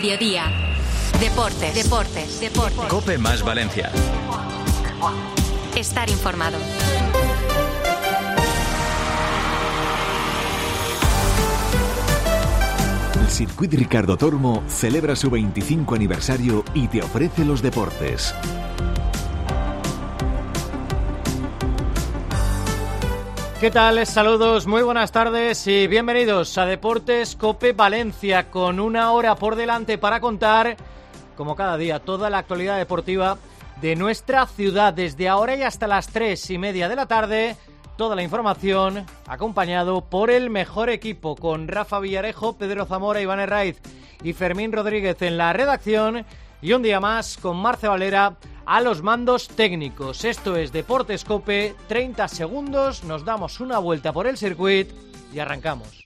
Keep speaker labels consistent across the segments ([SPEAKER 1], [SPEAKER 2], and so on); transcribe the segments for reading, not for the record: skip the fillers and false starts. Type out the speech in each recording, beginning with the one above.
[SPEAKER 1] mediodía. Deportes.
[SPEAKER 2] COPE más Valencia.
[SPEAKER 1] Estar informado.
[SPEAKER 3] El Circuit Ricardo Tormo celebra su 25 aniversario y te ofrece los deportes.
[SPEAKER 4] ¿Qué tal? Saludos, muy buenas tardes y bienvenidos a Deportes COPE Valencia, con una hora por delante para contar, como cada día, toda la actualidad deportiva de nuestra ciudad, desde ahora y hasta las 3:30 de la tarde. Toda la información acompañado por el mejor equipo, con Rafa Villarejo, Pedro Zamora, Iván Herraiz y Fermín Rodríguez en la redacción, y un día más con Marce Valera a los mandos técnicos. Esto es Deportes COPE, 30 segundos, nos damos una vuelta por el circuit y arrancamos.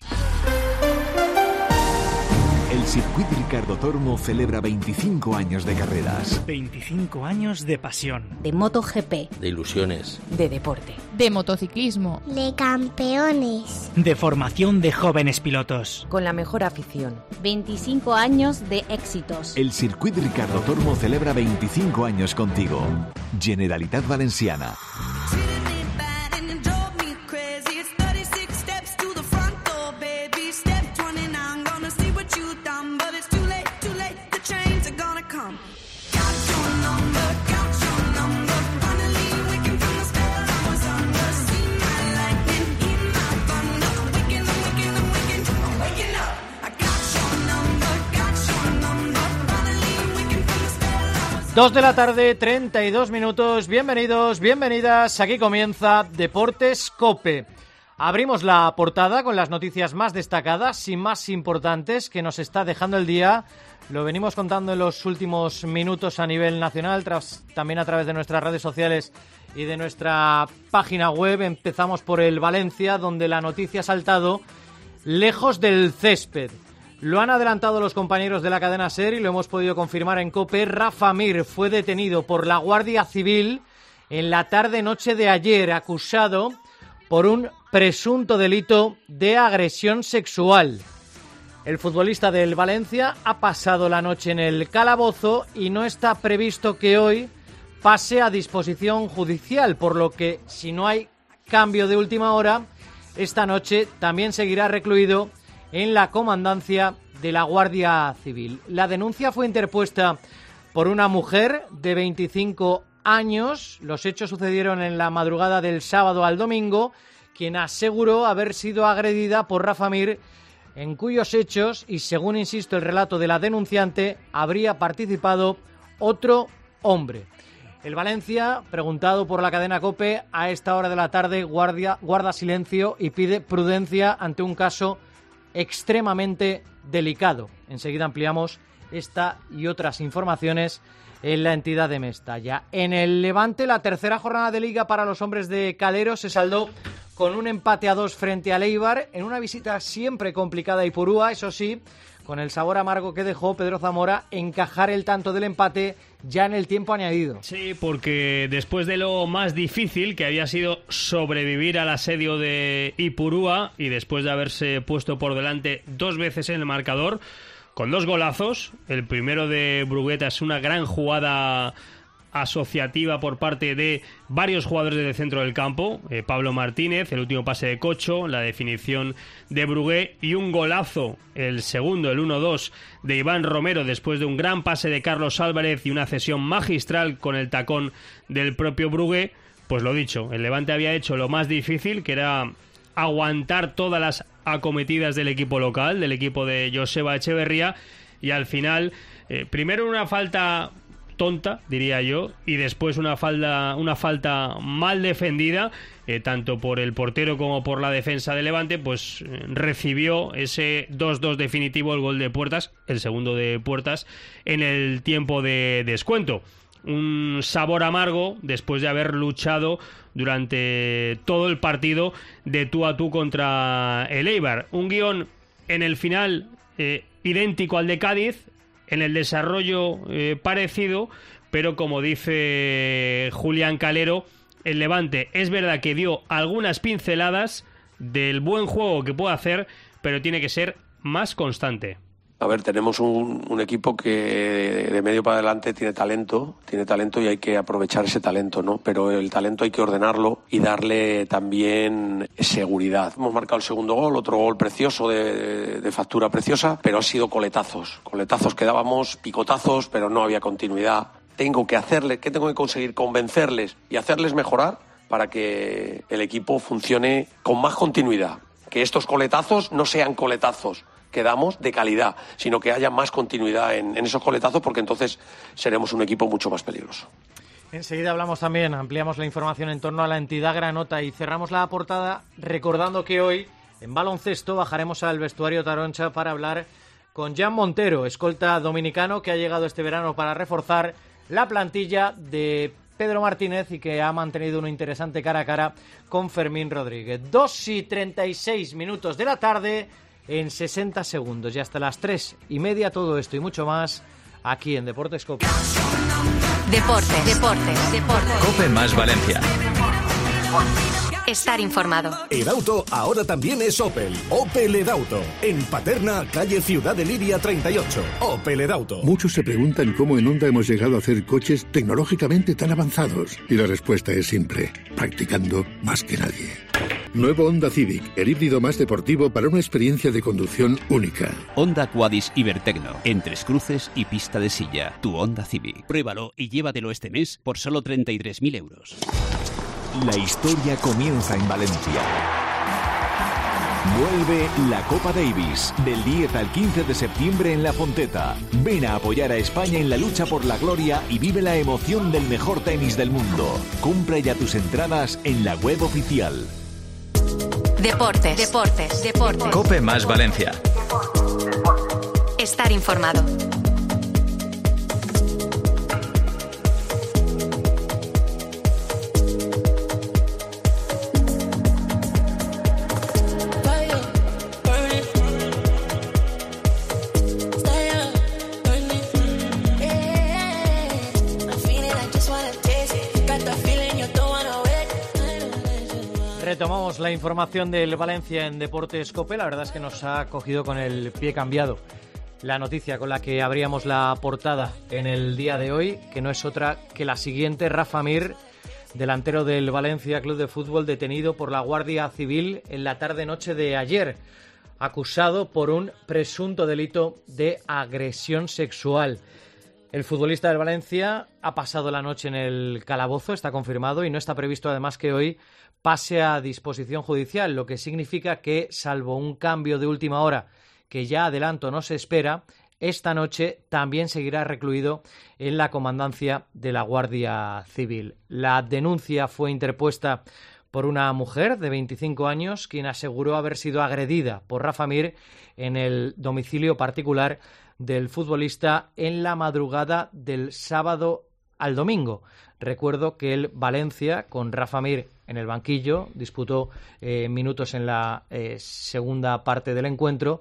[SPEAKER 3] El Circuit Ricardo Tormo celebra 25 años de carreras.
[SPEAKER 5] 25 años de pasión.
[SPEAKER 6] De MotoGP.
[SPEAKER 7] De ilusiones.
[SPEAKER 6] De deporte.
[SPEAKER 8] De motociclismo.
[SPEAKER 9] De campeones.
[SPEAKER 5] De formación de jóvenes pilotos.
[SPEAKER 6] Con la mejor afición. 25 años de éxitos.
[SPEAKER 3] El Circuit Ricardo Tormo celebra 25 años contigo. Generalitat Valenciana.
[SPEAKER 4] Dos de la tarde, 32 minutos. Bienvenidos, bienvenidas. Aquí comienza Deportes COPE. Abrimos la portada con las noticias más destacadas y más importantes que nos está dejando el día. Lo venimos contando en los últimos minutos a nivel nacional, también a través de nuestras redes sociales y de nuestra página web. Empezamos por el Valencia, donde la noticia ha saltado lejos del césped. Lo han adelantado los compañeros de la cadena SER y lo hemos podido confirmar en COPE. Rafa Mir fue detenido por la Guardia Civil en la tarde-noche de ayer, acusado por un presunto delito de agresión sexual. El futbolista del Valencia ha pasado la noche en el calabozo y no está previsto que hoy pase a disposición judicial, por lo que, si no hay cambio de última hora, esta noche también seguirá recluido en la comandancia de la Guardia Civil. La denuncia fue interpuesta por una mujer de 25 años. Los hechos sucedieron en la madrugada del sábado al domingo, quien aseguró haber sido agredida por Rafa Mir, en cuyos hechos, y según insisto el relato de la denunciante, habría participado otro hombre. El Valencia, preguntado por la cadena COPE, a esta hora de la tarde guarda silencio y pide prudencia ante un caso extremadamente delicado. Enseguida ampliamos esta y otras informaciones en la entidad de Mestalla. En el Levante, la tercera jornada de Liga para los hombres de Calero se saldó con un empate a 2 frente al Eibar, en una visita siempre complicada a Ipurúa, eso sí, con el sabor amargo que dejó Pedro Zamora encajar el tanto del empate ya en el tiempo añadido.
[SPEAKER 10] Sí, porque después de lo más difícil, que había sido sobrevivir al asedio de Ipurúa, y después de haberse puesto por delante 2 veces en el marcador, con 2 golazos, el primero de Brugueta es una gran jugada asociativa por parte de varios jugadores del centro del campo, Pablo Martínez, el último pase de Cocho, la definición de Brugué y un golazo, el segundo, el 1-2 de Iván Romero, después de un gran pase de Carlos Álvarez y una cesión magistral con el tacón del propio Brugué. Pues lo dicho, el Levante había hecho lo más difícil, que era aguantar todas las acometidas del equipo local, del equipo de Joseba Echeverría, y al final, primero una falta tonta, diría yo, y después una falta mal defendida, tanto por el portero como por la defensa de Levante, pues recibió ese 2-2 definitivo, el gol de Puertas, el segundo de Puertas, en el tiempo de descuento. Un sabor amargo después de haber luchado durante todo el partido de tú a tú contra el Eibar. Un guión en el final idéntico al de Cádiz, en el desarrollo parecido, pero como dice Julián Calero, el Levante es verdad que dio algunas pinceladas del buen juego que puede hacer, pero tiene que ser más constante.
[SPEAKER 7] A ver, tenemos un equipo que de medio para adelante tiene talento y hay que aprovechar ese talento, ¿no? Pero el talento hay que ordenarlo y darle también seguridad. Hemos marcado el segundo gol, otro gol precioso de factura preciosa, pero han sido coletazos que dábamos, picotazos, pero no había continuidad. ¿Qué tengo que conseguir? Convencerles y hacerles mejorar para que el equipo funcione con más continuidad. Que estos coletazos no sean coletazos que damos de calidad, sino que haya más continuidad en esos coletazos, porque entonces seremos un equipo mucho más peligroso.
[SPEAKER 4] Enseguida ampliamos la información en torno a la entidad granota y cerramos la portada recordando que hoy en baloncesto bajaremos al vestuario Taroncha para hablar con Jan Montero, escolta dominicano que ha llegado este verano para reforzar la plantilla de Pedro Martínez y que ha mantenido un interesante cara a cara con Fermín Rodríguez. 2:36 de la tarde en 60 segundos y hasta las 3:30 todo esto y mucho más aquí en Deportes Cope.
[SPEAKER 1] Deportes.
[SPEAKER 2] Cope más Valencia.
[SPEAKER 1] Estar informado.
[SPEAKER 8] Edauto ahora también es Opel. Opel Edauto. En Paterna, calle Ciudad de Liria 38. Opel Edauto.
[SPEAKER 11] Muchos se preguntan cómo en Honda hemos llegado a hacer coches tecnológicamente tan avanzados. Y la respuesta es simple. Practicando más que nadie. Nuevo Honda Civic, el híbrido más deportivo para una experiencia de conducción única.
[SPEAKER 12] Honda Quadis Ibertecno, en Tres Cruces y pista de silla. Tu Honda Civic. Pruébalo y llévatelo este mes por solo 33.000 euros.
[SPEAKER 3] La historia comienza en Valencia. Vuelve la Copa Davis del 10 al 15 de septiembre en La Fonteta. Ven a apoyar a España en la lucha por la gloria y vive la emoción del mejor tenis del mundo. Compra ya tus entradas en la web oficial.
[SPEAKER 1] Deportes.
[SPEAKER 2] Cope más Valencia.
[SPEAKER 1] Estar informado.
[SPEAKER 4] Retomamos la información del Valencia en Deportes Cope. La verdad es que nos ha cogido con el pie cambiado la noticia con la que abríamos la portada en el día de hoy, que no es otra que la siguiente. Rafa Mir, delantero del Valencia Club de Fútbol, detenido por la Guardia Civil en la tarde-noche de ayer, acusado por un presunto delito de agresión sexual. El futbolista del Valencia ha pasado la noche en el calabozo, está confirmado, y no está previsto además que hoy pase a disposición judicial, lo que significa que, salvo un cambio de última hora que ya adelanto no se espera, esta noche también seguirá recluido en la comandancia de la Guardia Civil. La denuncia fue interpuesta por una mujer de 25 años, quien aseguró haber sido agredida por Rafa Mir en el domicilio particular del futbolista en la madrugada del sábado al domingo. Recuerdo que el Valencia, con Rafa Mir en el banquillo, disputó minutos en la segunda parte del encuentro,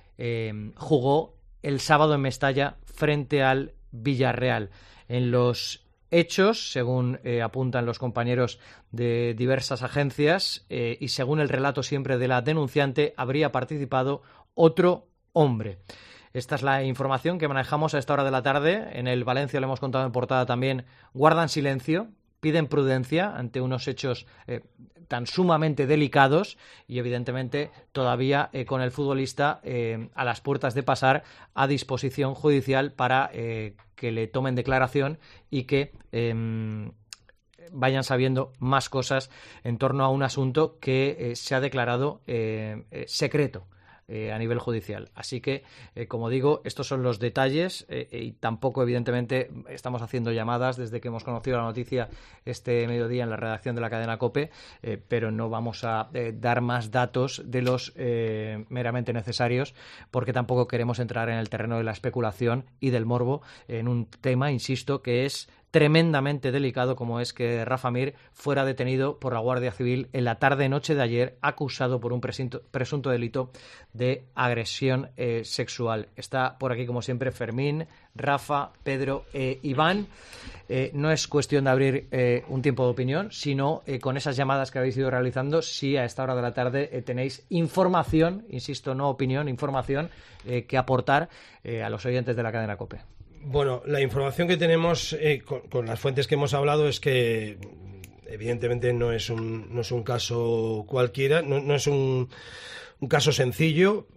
[SPEAKER 4] jugó el sábado en Mestalla frente al Villarreal. En los hechos, según apuntan los compañeros de diversas agencias y según el relato siempre de la denunciante, habría participado otro hombre. Esta es la información que manejamos a esta hora de la tarde. En el Valencia, lo hemos contado en portada también, guardan silencio, piden prudencia ante unos hechos tan sumamente delicados y evidentemente todavía con el futbolista a las puertas de pasar a disposición judicial para que le tomen declaración y que vayan sabiendo más cosas en torno a un asunto que se ha declarado secreto a nivel judicial. Así que, como digo, estos son los detalles y tampoco, evidentemente, estamos haciendo llamadas desde que hemos conocido la noticia este mediodía en la redacción de la cadena COPE, pero no vamos a dar más datos de los meramente necesarios, porque tampoco queremos entrar en el terreno de la especulación y del morbo en un tema, insisto, que es tremendamente delicado como es que Rafa Mir fuera detenido por la Guardia Civil en la tarde-noche de ayer, acusado por un presunto delito de agresión sexual. Está por aquí, como siempre, Fermín, Rafa, Pedro e Iván. No es cuestión de abrir un tiempo de opinión, sino con esas llamadas que habéis ido realizando, si a esta hora de la tarde tenéis información, insisto, no opinión, información que aportar a los oyentes de la cadena COPE.
[SPEAKER 13] Bueno, la información que tenemos con las fuentes que hemos hablado es que evidentemente no es un caso cualquiera, no es un caso sencillo,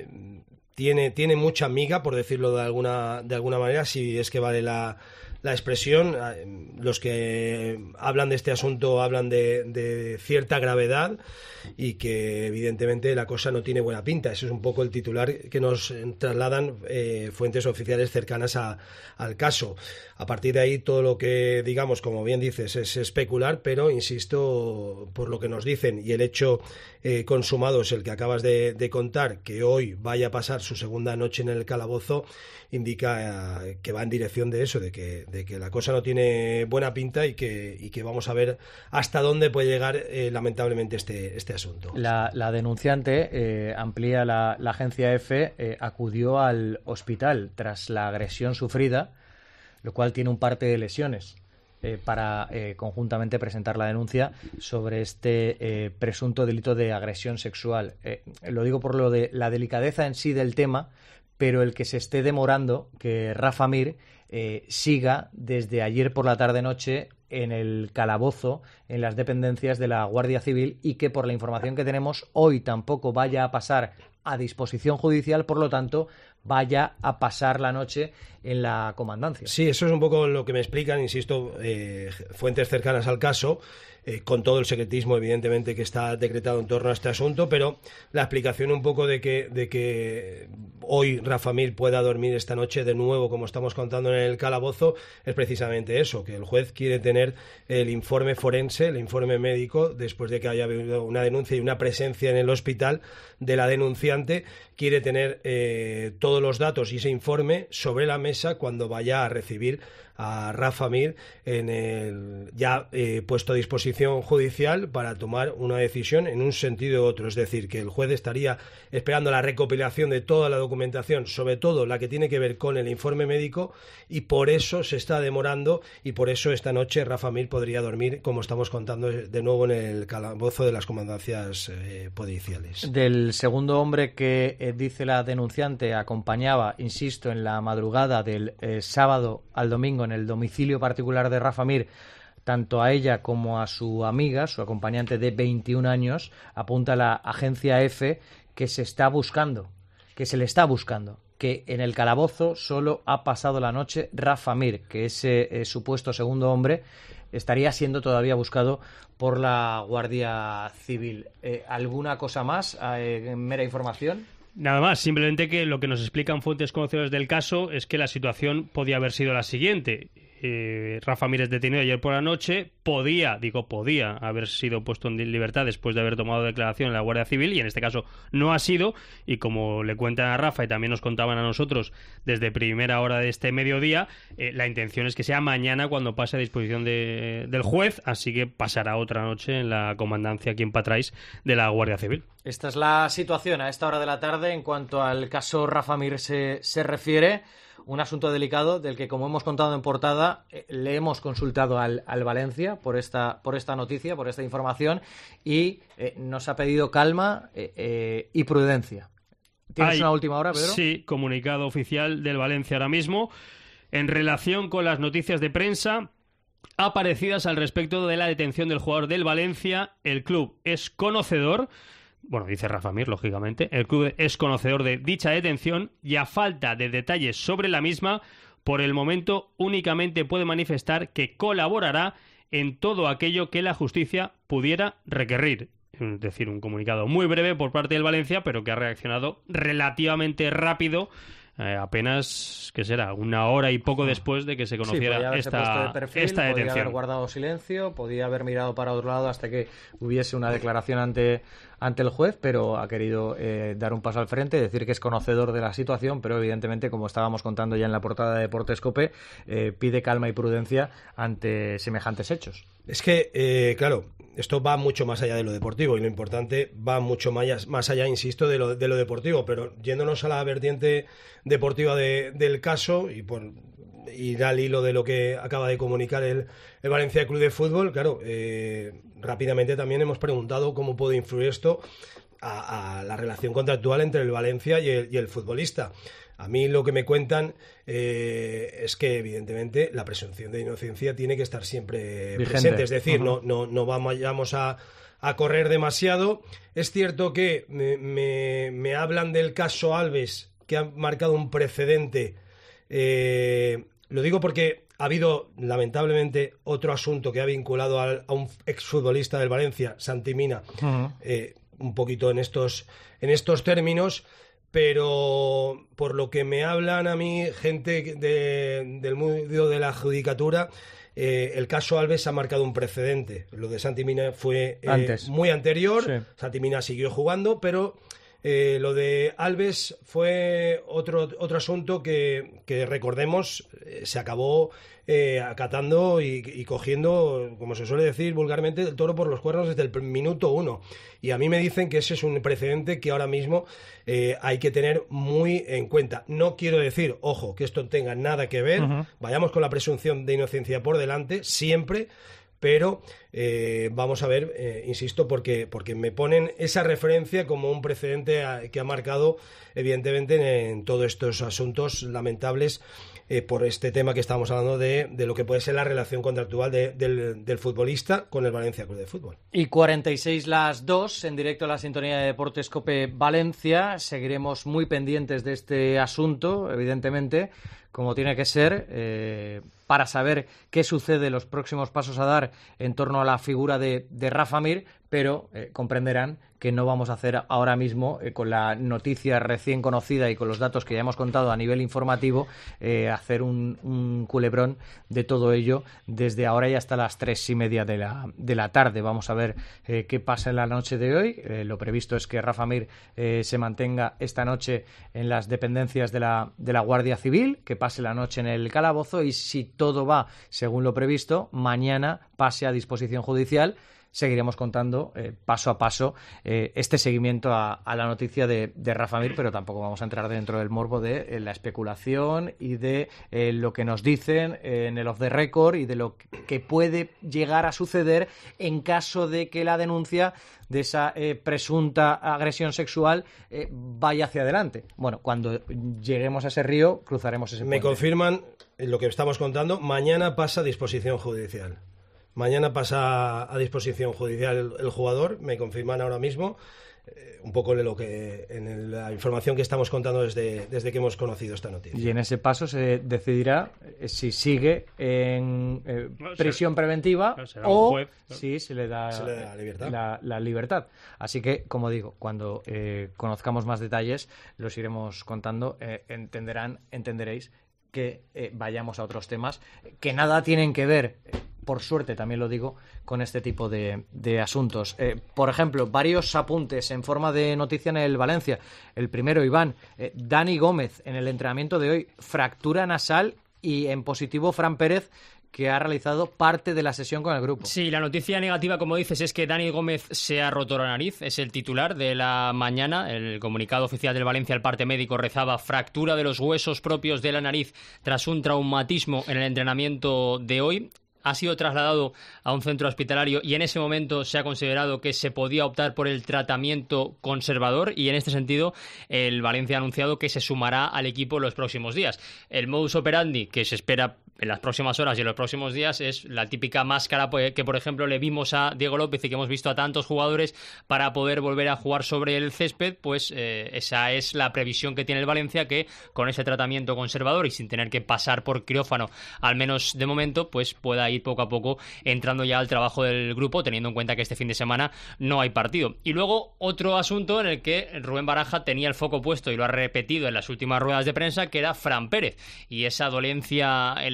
[SPEAKER 13] tiene mucha miga, por decirlo de alguna manera, si es que vale la expresión. Los que hablan de este asunto hablan de cierta gravedad y que evidentemente la cosa no tiene buena pinta. Ese es un poco el titular que nos trasladan fuentes oficiales cercanas al caso. A partir de ahí todo lo que digamos, como bien dices, es especular, pero insisto, por lo que nos dicen y el hecho consumado es el que acabas de contar, que hoy vaya a pasar su segunda noche en el calabozo, indica que va en dirección de eso, de que la cosa no tiene buena pinta y que vamos a ver hasta dónde puede llegar lamentablemente este asunto.
[SPEAKER 4] La denunciante, amplía la agencia EFE, acudió al hospital tras la agresión sufrida, lo cual tiene un parte de lesiones, para conjuntamente presentar la denuncia sobre este presunto delito de agresión sexual. Lo digo por lo de la delicadeza en sí del tema, pero el que se esté demorando que Rafa Mir siga desde ayer por la tarde-noche en el calabozo, en las dependencias de la Guardia Civil, y que por la información que tenemos hoy tampoco vaya a pasar a disposición judicial, por lo tanto vaya a pasar la noche en la comandancia.
[SPEAKER 13] Sí, eso es un poco lo que me explican, insisto, fuentes cercanas al caso, con todo el secretismo evidentemente que está decretado en torno a este asunto, pero la explicación un poco de que hoy Rafa Mir pueda dormir esta noche de nuevo, como estamos contando en el calabozo, es precisamente eso, que el juez quiere tener el informe forense, el informe médico, después de que haya habido una denuncia y una presencia en el hospital de la denunciante, quiere tener todos los datos y ese informe sobre la mesa cuando vaya a recibir a Rafa Mir en el ya puesto a disposición judicial para tomar una decisión en un sentido u otro. Es decir, que el juez estaría esperando la recopilación de toda la documentación, sobre todo la que tiene que ver con el informe médico, y por eso se está demorando y por eso esta noche Rafa Mir podría dormir, como estamos contando, de nuevo en el calabozo de las comandancias policiales.
[SPEAKER 4] Del segundo hombre que dice la denunciante acompañaba, insisto, en la madrugada del sábado al domingo en el domicilio particular de Rafa Mir, tanto a ella como a su amiga, su acompañante de 21 años, apunta la agencia EFE que se le está buscando, que en el calabozo solo ha pasado la noche Rafa Mir, que ese supuesto segundo hombre estaría siendo todavía buscado por la Guardia Civil. ¿Alguna cosa más? ¿Mera información?
[SPEAKER 10] Nada más, simplemente que lo que nos explican fuentes conocidas del caso es que la situación podía haber sido la siguiente. Rafa Mir es detenido ayer por la noche, podía haber sido puesto en libertad después de haber tomado declaración en la Guardia Civil, y en este caso no ha sido, y como le cuentan a Rafa y también nos contaban a nosotros desde primera hora de este mediodía, la intención es que sea mañana cuando pase a disposición del juez, así que pasará otra noche en la comandancia aquí en Patrais de la Guardia Civil.
[SPEAKER 4] Esta es la situación a esta hora de la tarde en cuanto al caso Rafa Mir se refiere. Un asunto delicado del que, como hemos contado en portada, le hemos consultado al Valencia por esta noticia, por esta información, y nos ha pedido calma y prudencia. ¿Tienes una última hora, Pedro?
[SPEAKER 10] Sí, comunicado oficial del Valencia ahora mismo en relación con las noticias de prensa aparecidas al respecto de la detención del jugador del Valencia. El club es conocedor. Bueno, dice Rafa Mir, lógicamente. El club es conocedor de dicha detención y, a falta de detalles sobre la misma, por el momento únicamente puede manifestar que colaborará en todo aquello que la justicia pudiera requerir. Es decir, un comunicado muy breve por parte del Valencia, pero que ha reaccionado relativamente rápido, apenas, ¿qué será?, una hora y poco después de que se conociera esta detención.
[SPEAKER 4] Podía haber guardado silencio, podía haber mirado para otro lado hasta que hubiese una declaración ante ante el juez, pero ha querido dar un paso al frente, decir que es conocedor de la situación, pero evidentemente, como estábamos contando ya en la portada de Deportes COPE, pide calma y prudencia ante semejantes hechos.
[SPEAKER 13] Es que, claro, esto va mucho más allá de lo deportivo y lo importante va mucho más allá, insisto, de lo deportivo, pero yéndonos a la vertiente deportiva del caso y por ir al hilo de lo que acaba de comunicar el Valencia Club de Fútbol, claro, rápidamente también hemos preguntado cómo puede influir esto a la relación contractual entre el Valencia y el futbolista. A mí lo que me cuentan es que, evidentemente, la presunción de inocencia tiene que estar siempre presente. Es decir, no vamos a correr demasiado. Es cierto que me hablan del caso Alves, que ha marcado un precedente. Lo digo porque ha habido, lamentablemente, otro asunto que ha vinculado a un exfutbolista del Valencia, Santi Mina, un poquito en estos términos. Pero por lo que me hablan a mí gente del mundo de la judicatura, el caso Alves ha marcado un precedente. Lo de Santi Mina fue muy anterior, sí. Santi Mina siguió jugando, pero lo de Alves fue otro asunto que recordemos, se acabó acatando y cogiendo, como se suele decir vulgarmente, el toro por los cuernos desde el minuto 1. Y a mí me dicen que ese es un precedente que ahora mismo hay que tener muy en cuenta. No quiero decir, ojo, que esto tenga nada que ver, vayamos con la presunción de inocencia por delante, siempre, pero vamos a ver, insisto, porque me ponen esa referencia como un precedente que ha marcado, evidentemente, en todos estos asuntos lamentables por este tema que estamos hablando de lo que puede ser la relación contractual del futbolista con el Valencia Club de Fútbol.
[SPEAKER 4] Y 46 las 2, en directo a la sintonía de Deportes COPE Valencia. Seguiremos muy pendientes de este asunto, evidentemente, como tiene que ser, para saber qué sucede, los próximos pasos a dar en torno a la figura de Rafa Mir, pero comprenderán que no vamos a hacer ahora mismo, con la noticia recién conocida y con los datos que ya hemos contado a nivel informativo, hacer un culebrón de todo ello desde ahora y hasta las 3:30 de la tarde. Vamos a ver qué pasa en la noche de hoy. Lo previsto es que Rafa Mir se mantenga esta noche en las dependencias de la Guardia Civil, que pase la noche en el calabozo y, si todo va según lo previsto, mañana pase a disposición judicial. Seguiremos contando paso a paso este seguimiento a la noticia de Rafa Mir, pero tampoco vamos a entrar dentro del morbo de la especulación y de lo que nos dicen en el off the record y de lo que puede llegar a suceder en caso de que la denuncia de esa presunta agresión sexual vaya hacia adelante. Bueno, cuando lleguemos a ese río, cruzaremos ese puente.
[SPEAKER 13] Me confirman lo que estamos contando. Mañana pasa a disposición judicial. Mañana pasa a disposición judicial el jugador, me confirman ahora mismo, un poco en la información que estamos contando desde que hemos conocido esta noticia.
[SPEAKER 4] Y en ese paso se decidirá si sigue en prisión preventiva o si se le da la libertad. Así que, como digo, cuando conozcamos más detalles los iremos contando. Entenderéis que vayamos a otros temas que nada tienen que ver, por suerte también lo digo, con este tipo de asuntos. Por ejemplo, varios apuntes en forma de noticia en el Valencia. El primero, Iván, Dani Gómez en el entrenamiento de hoy, fractura nasal y en positivo Fran Pérez, que ha realizado parte de la sesión con el grupo.
[SPEAKER 10] Sí, la noticia negativa, como dices, es que Dani Gómez se ha roto la nariz, es el titular de la mañana. El comunicado oficial del Valencia, el parte médico, rezaba: fractura de los huesos propios de la nariz tras un traumatismo en el entrenamiento de hoy. Ha sido trasladado a un centro hospitalario y en ese momento se ha considerado que se podía optar por el tratamiento conservador, y en este sentido el Valencia ha anunciado que se sumará al equipo en los próximos días. El modus operandi que se espera en las próximas horas y en los próximos días es la típica máscara que, por ejemplo, le vimos a Diego López y que hemos visto a tantos jugadores para poder volver a jugar sobre el césped. Pues esa es la previsión que tiene el Valencia, que con ese tratamiento conservador y sin tener que pasar por quirófano, al menos de momento, pues pueda ir poco a poco entrando ya al trabajo del grupo, teniendo en cuenta que este fin de semana no hay partido. Y luego otro asunto en el que Rubén Baraja tenía el foco puesto y lo ha repetido en las últimas ruedas de prensa, que era Fran Pérez y esa dolencia en la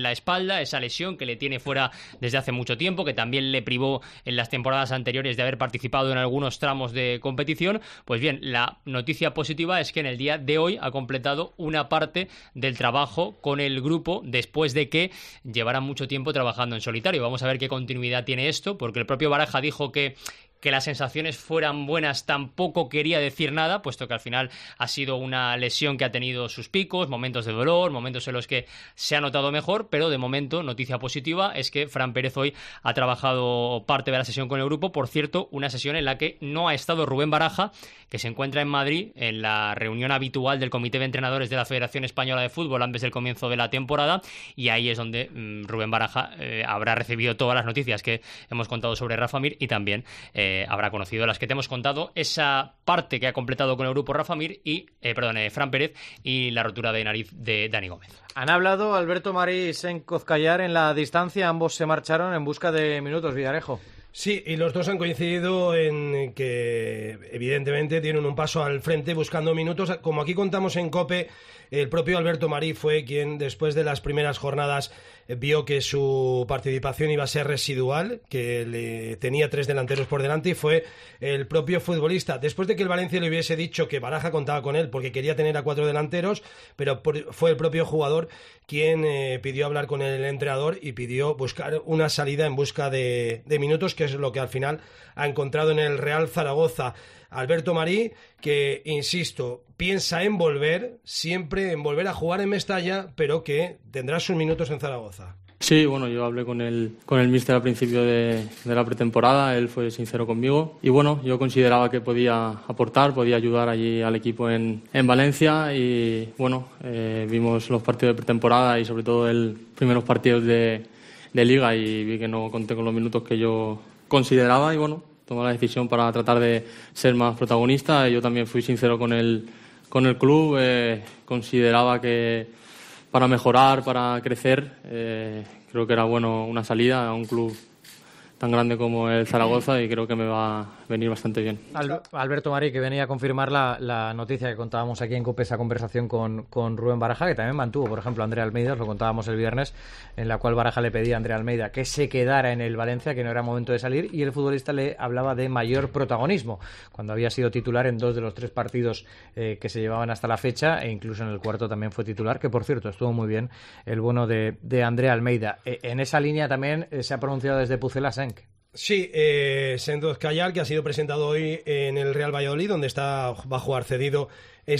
[SPEAKER 14] la espalda, esa lesión que le tiene fuera desde hace mucho tiempo, que también le privó en las temporadas anteriores de haber participado en algunos tramos de competición. Pues bien, la noticia positiva es que en el día de hoy ha completado una parte del trabajo con el grupo después de que llevara mucho tiempo trabajando en solitario. Vamos a ver qué continuidad tiene esto, porque el propio Baraja dijo que las sensaciones fueran buenas tampoco quería decir nada, puesto que al final ha sido una lesión que ha tenido sus picos, momentos de dolor, momentos en los que se ha notado mejor, pero de momento, noticia positiva, es que Fran Pérez hoy ha trabajado parte de la sesión con el grupo. Por cierto, una sesión en la que no ha estado Rubén Baraja, que se encuentra en Madrid en la reunión habitual del Comité de Entrenadores de la Federación Española de Fútbol antes del comienzo de la temporada, y ahí es donde Rubén Baraja habrá recibido todas las noticias que hemos contado sobre Rafa Mir y también habrá conocido las que te hemos contado, esa parte que ha completado con el grupo Rafa Mir y Fran Pérez y la rotura de nariz de Dani Gómez.
[SPEAKER 4] Han hablado Alberto Marí y Sen Cozcayar en la distancia, ambos se marcharon en busca de minutos, Villarejo.
[SPEAKER 13] Sí, y los dos han coincidido en que evidentemente tienen un paso al frente buscando minutos. Como aquí contamos en COPE, el propio Alberto Marí fue quien después de las primeras jornadas vio que su participación iba a ser residual, que le tenía 3 delanteros por delante, y fue el propio futbolista. Después de que el Valencia le hubiese dicho que Baraja contaba con él porque quería tener a 4 delanteros, pero fue el propio jugador quien pidió hablar con el entrenador y pidió buscar una salida en busca de minutos, que es lo que al final ha encontrado en el Real Zaragoza. Alberto Marí, que, insisto, piensa en volver, siempre en volver a jugar en Mestalla, pero que tendrá sus minutos en Zaragoza.
[SPEAKER 15] Sí, bueno, yo hablé con el míster al principio de la pretemporada, él fue sincero conmigo y bueno, yo consideraba que podía aportar, podía ayudar allí al equipo en Valencia y bueno, vimos los partidos de pretemporada y sobre todo los primeros partidos de Liga y vi que no conté con los minutos que yo consideraba y bueno, tomé la decisión para tratar de ser más protagonista. Yo también fui sincero con el club, consideraba que para mejorar, para crecer, creo que era bueno una salida a un club tan grande como el Zaragoza y creo que me va a venir bastante bien.
[SPEAKER 4] Alberto Marí, que venía a confirmar la noticia que contábamos aquí en COPE, esa conversación con Rubén Baraja, que también mantuvo, por ejemplo, Andrea Almeida, os lo contábamos el viernes, en la cual Baraja le pedía a Andrea Almeida que se quedara en el Valencia, que no era momento de salir, y el futbolista le hablaba de mayor protagonismo, cuando había sido titular en 2 de los 3 partidos que se llevaban hasta la fecha, e incluso en el cuarto también fue titular, que por cierto estuvo muy bien el bueno de Andrea Almeida. En esa línea también se ha pronunciado desde Pucela Senc.
[SPEAKER 13] Sí, Sen Cozcayar, que ha sido presentado hoy en el Real Valladolid, donde va a jugar cedido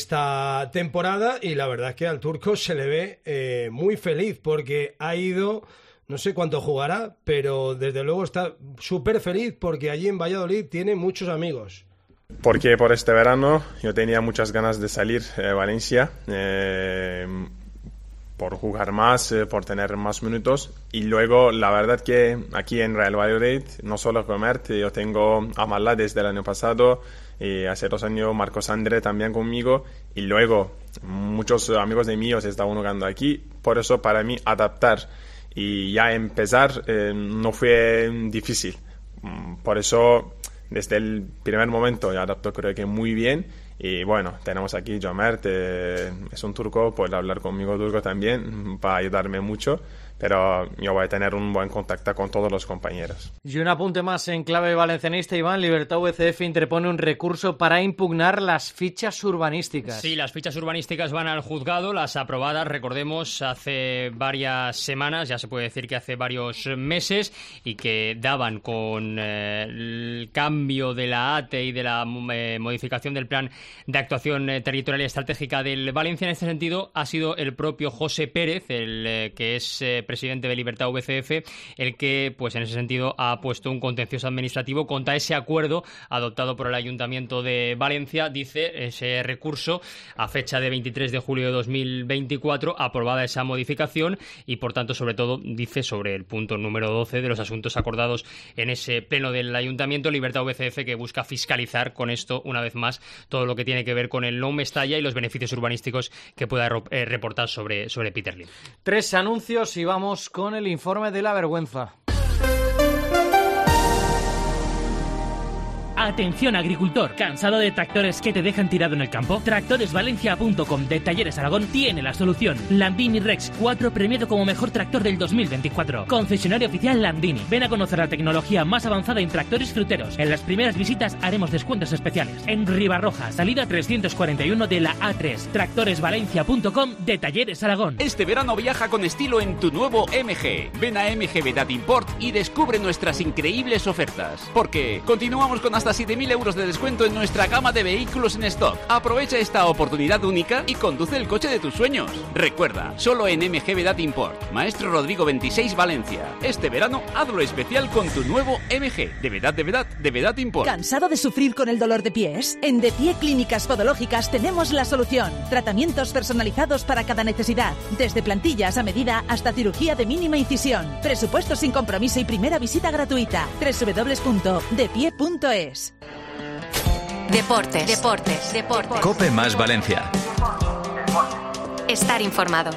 [SPEAKER 13] esta temporada, y la verdad es que al turco se le ve muy feliz porque ha ido, no sé cuánto jugará, pero desde luego está súper feliz porque allí en Valladolid tiene muchos amigos.
[SPEAKER 16] Porque por este verano yo tenía muchas ganas de salir a Valencia, por jugar más, por tener más minutos, y luego la verdad que aquí en Real Valladolid no solo comer, yo tengo a Malá desde el año pasado y hace 2 años Marcos André también conmigo, y luego muchos amigos de míos estaban jugando aquí, por eso para mí adaptar y ya empezar no fue difícil, por eso desde el primer momento ya adaptó creo que muy bien. Y bueno, tenemos aquí Jomert, es un turco, puede hablar conmigo turco también, para ayudarme mucho, pero yo voy a tener un buen contacto con todos los compañeros.
[SPEAKER 4] Y un apunte más en clave valencianista, Iván. Libertad VCF interpone un recurso para impugnar las fichas urbanísticas.
[SPEAKER 14] Sí, las fichas urbanísticas van al juzgado, las aprobadas, recordemos, hace varias semanas, ya se puede decir que hace varios meses, y que daban con el cambio de la ATE y de la modificación del plan de actuación territorial y estratégica del Valencia. En este sentido, ha sido el propio José Pérez, el que es presidente de Libertad VCF, el que, pues en ese sentido, ha puesto un contencioso administrativo contra ese acuerdo adoptado por el Ayuntamiento de Valencia. Dice ese recurso, a fecha de 23 de julio de 2024, aprobada esa modificación, y por tanto, sobre todo, dice sobre el punto número 12 de los asuntos acordados en ese pleno del Ayuntamiento, Libertad VCF, que busca fiscalizar con esto, una vez más, todo lo que tiene que ver con el Nou Mestalla y los beneficios urbanísticos que pueda reportar sobre Peter Lim.
[SPEAKER 4] 3 anuncios y vamos con el informe de la vergüenza.
[SPEAKER 17] Atención agricultor, ¿cansado de tractores que te dejan tirado en el campo? Tractoresvalencia.com de Talleres Aragón tiene la solución. Landini Rex 4 premiado como mejor tractor del 2024. Concesionario oficial Landini. Ven a conocer la tecnología más avanzada en tractores fruteros. En las primeras visitas haremos descuentos especiales. En Ribarroja, salida 341 de la A3. Tractoresvalencia.com de Talleres Aragón.
[SPEAKER 12] Este verano viaja con estilo en tu nuevo MG. Ven a MG Vedat Import y descubre nuestras increíbles ofertas. Porque continuamos con hasta 7.000 euros de descuento en nuestra gama de vehículos en stock. Aprovecha esta oportunidad única y conduce el coche de tus sueños. Recuerda, solo en MG Vedat Import. Maestro Rodrigo 26 Valencia. Este verano hazlo especial con tu nuevo MG. De Vedat Import.
[SPEAKER 18] ¿Cansado de sufrir con el dolor de pies? En De Pie Clínicas Podológicas tenemos la solución. Tratamientos personalizados para cada necesidad. Desde plantillas a medida hasta cirugía de mínima incisión. Presupuesto sin compromiso y primera visita gratuita. www.depie.es.
[SPEAKER 1] Deportes.
[SPEAKER 2] Cope más Valencia.
[SPEAKER 1] Estar informado.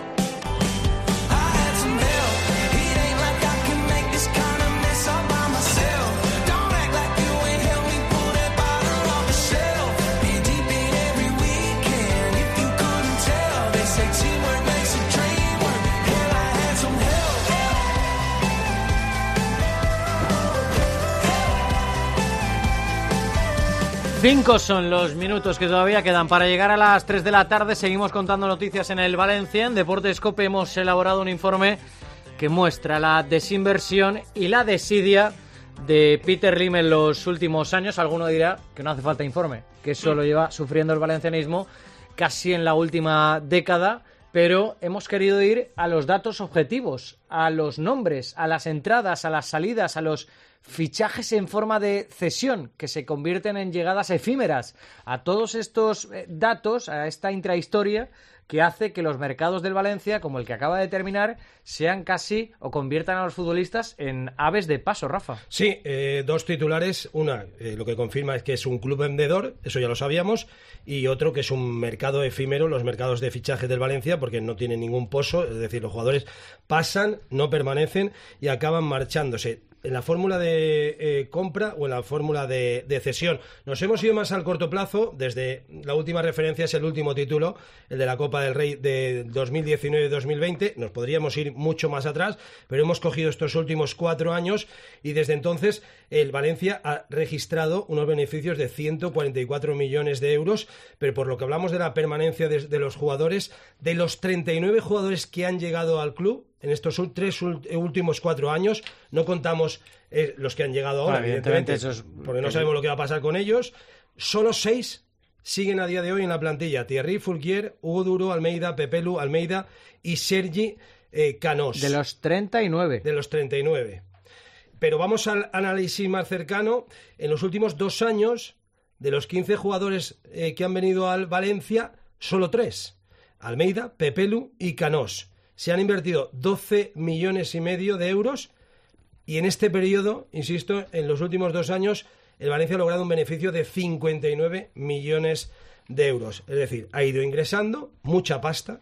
[SPEAKER 4] Cinco son los minutos que todavía quedan para llegar a las 3 de la tarde. Seguimos contando noticias en el Valencia. En Deportes Cope hemos elaborado un informe que muestra la desinversión y la desidia de Peter Lim en los últimos años. Alguno dirá que no hace falta informe, que eso lo lleva sufriendo el valencianismo casi en la última década. Pero hemos querido ir a los datos objetivos, a los nombres, a las entradas, a las salidas, a los fichajes en forma de cesión que se convierten en llegadas efímeras, a todos estos datos, a esta intrahistoria que hace que los mercados del Valencia, como el que acaba de terminar, sean casi o conviertan a los futbolistas en aves de paso, Rafa.
[SPEAKER 13] Sí, dos titulares. Una, lo que confirma es que es un club vendedor, eso ya lo sabíamos, y otro que es un mercado efímero, los mercados de fichajes del Valencia, porque no tienen ningún pozo, es decir, los jugadores pasan, no permanecen y acaban marchándose. En la fórmula de compra o en la fórmula de cesión. Nos hemos ido más al corto plazo, desde la última referencia es el último título, el de la Copa del Rey de 2019-2020, nos podríamos ir mucho más atrás, pero hemos cogido estos últimos 4 años y desde entonces el Valencia ha registrado unos beneficios de 144 millones de euros, pero por lo que hablamos de la permanencia de los jugadores, de los 39 jugadores que han llegado al club, en estos últimos 4 años, no contamos los que han llegado ahora, evidentemente, porque no sabemos lo que va a pasar con ellos. Solo 6 siguen a día de hoy en la plantilla: Thierry Fulquier, Hugo Duro, Almeida, Pepelu, Almeida y Sergi Canós.
[SPEAKER 4] De los 39.
[SPEAKER 13] De los 39. Pero vamos al análisis más cercano. En los últimos 2 años, de los 15 jugadores que han venido al Valencia, solo 3. Almeida, Pepelu y Canós. Se han invertido 12 millones y medio de euros y en este periodo, insisto, en los últimos 2 años, el Valencia ha logrado un beneficio de 59 millones de euros. Es decir, ha ido ingresando mucha pasta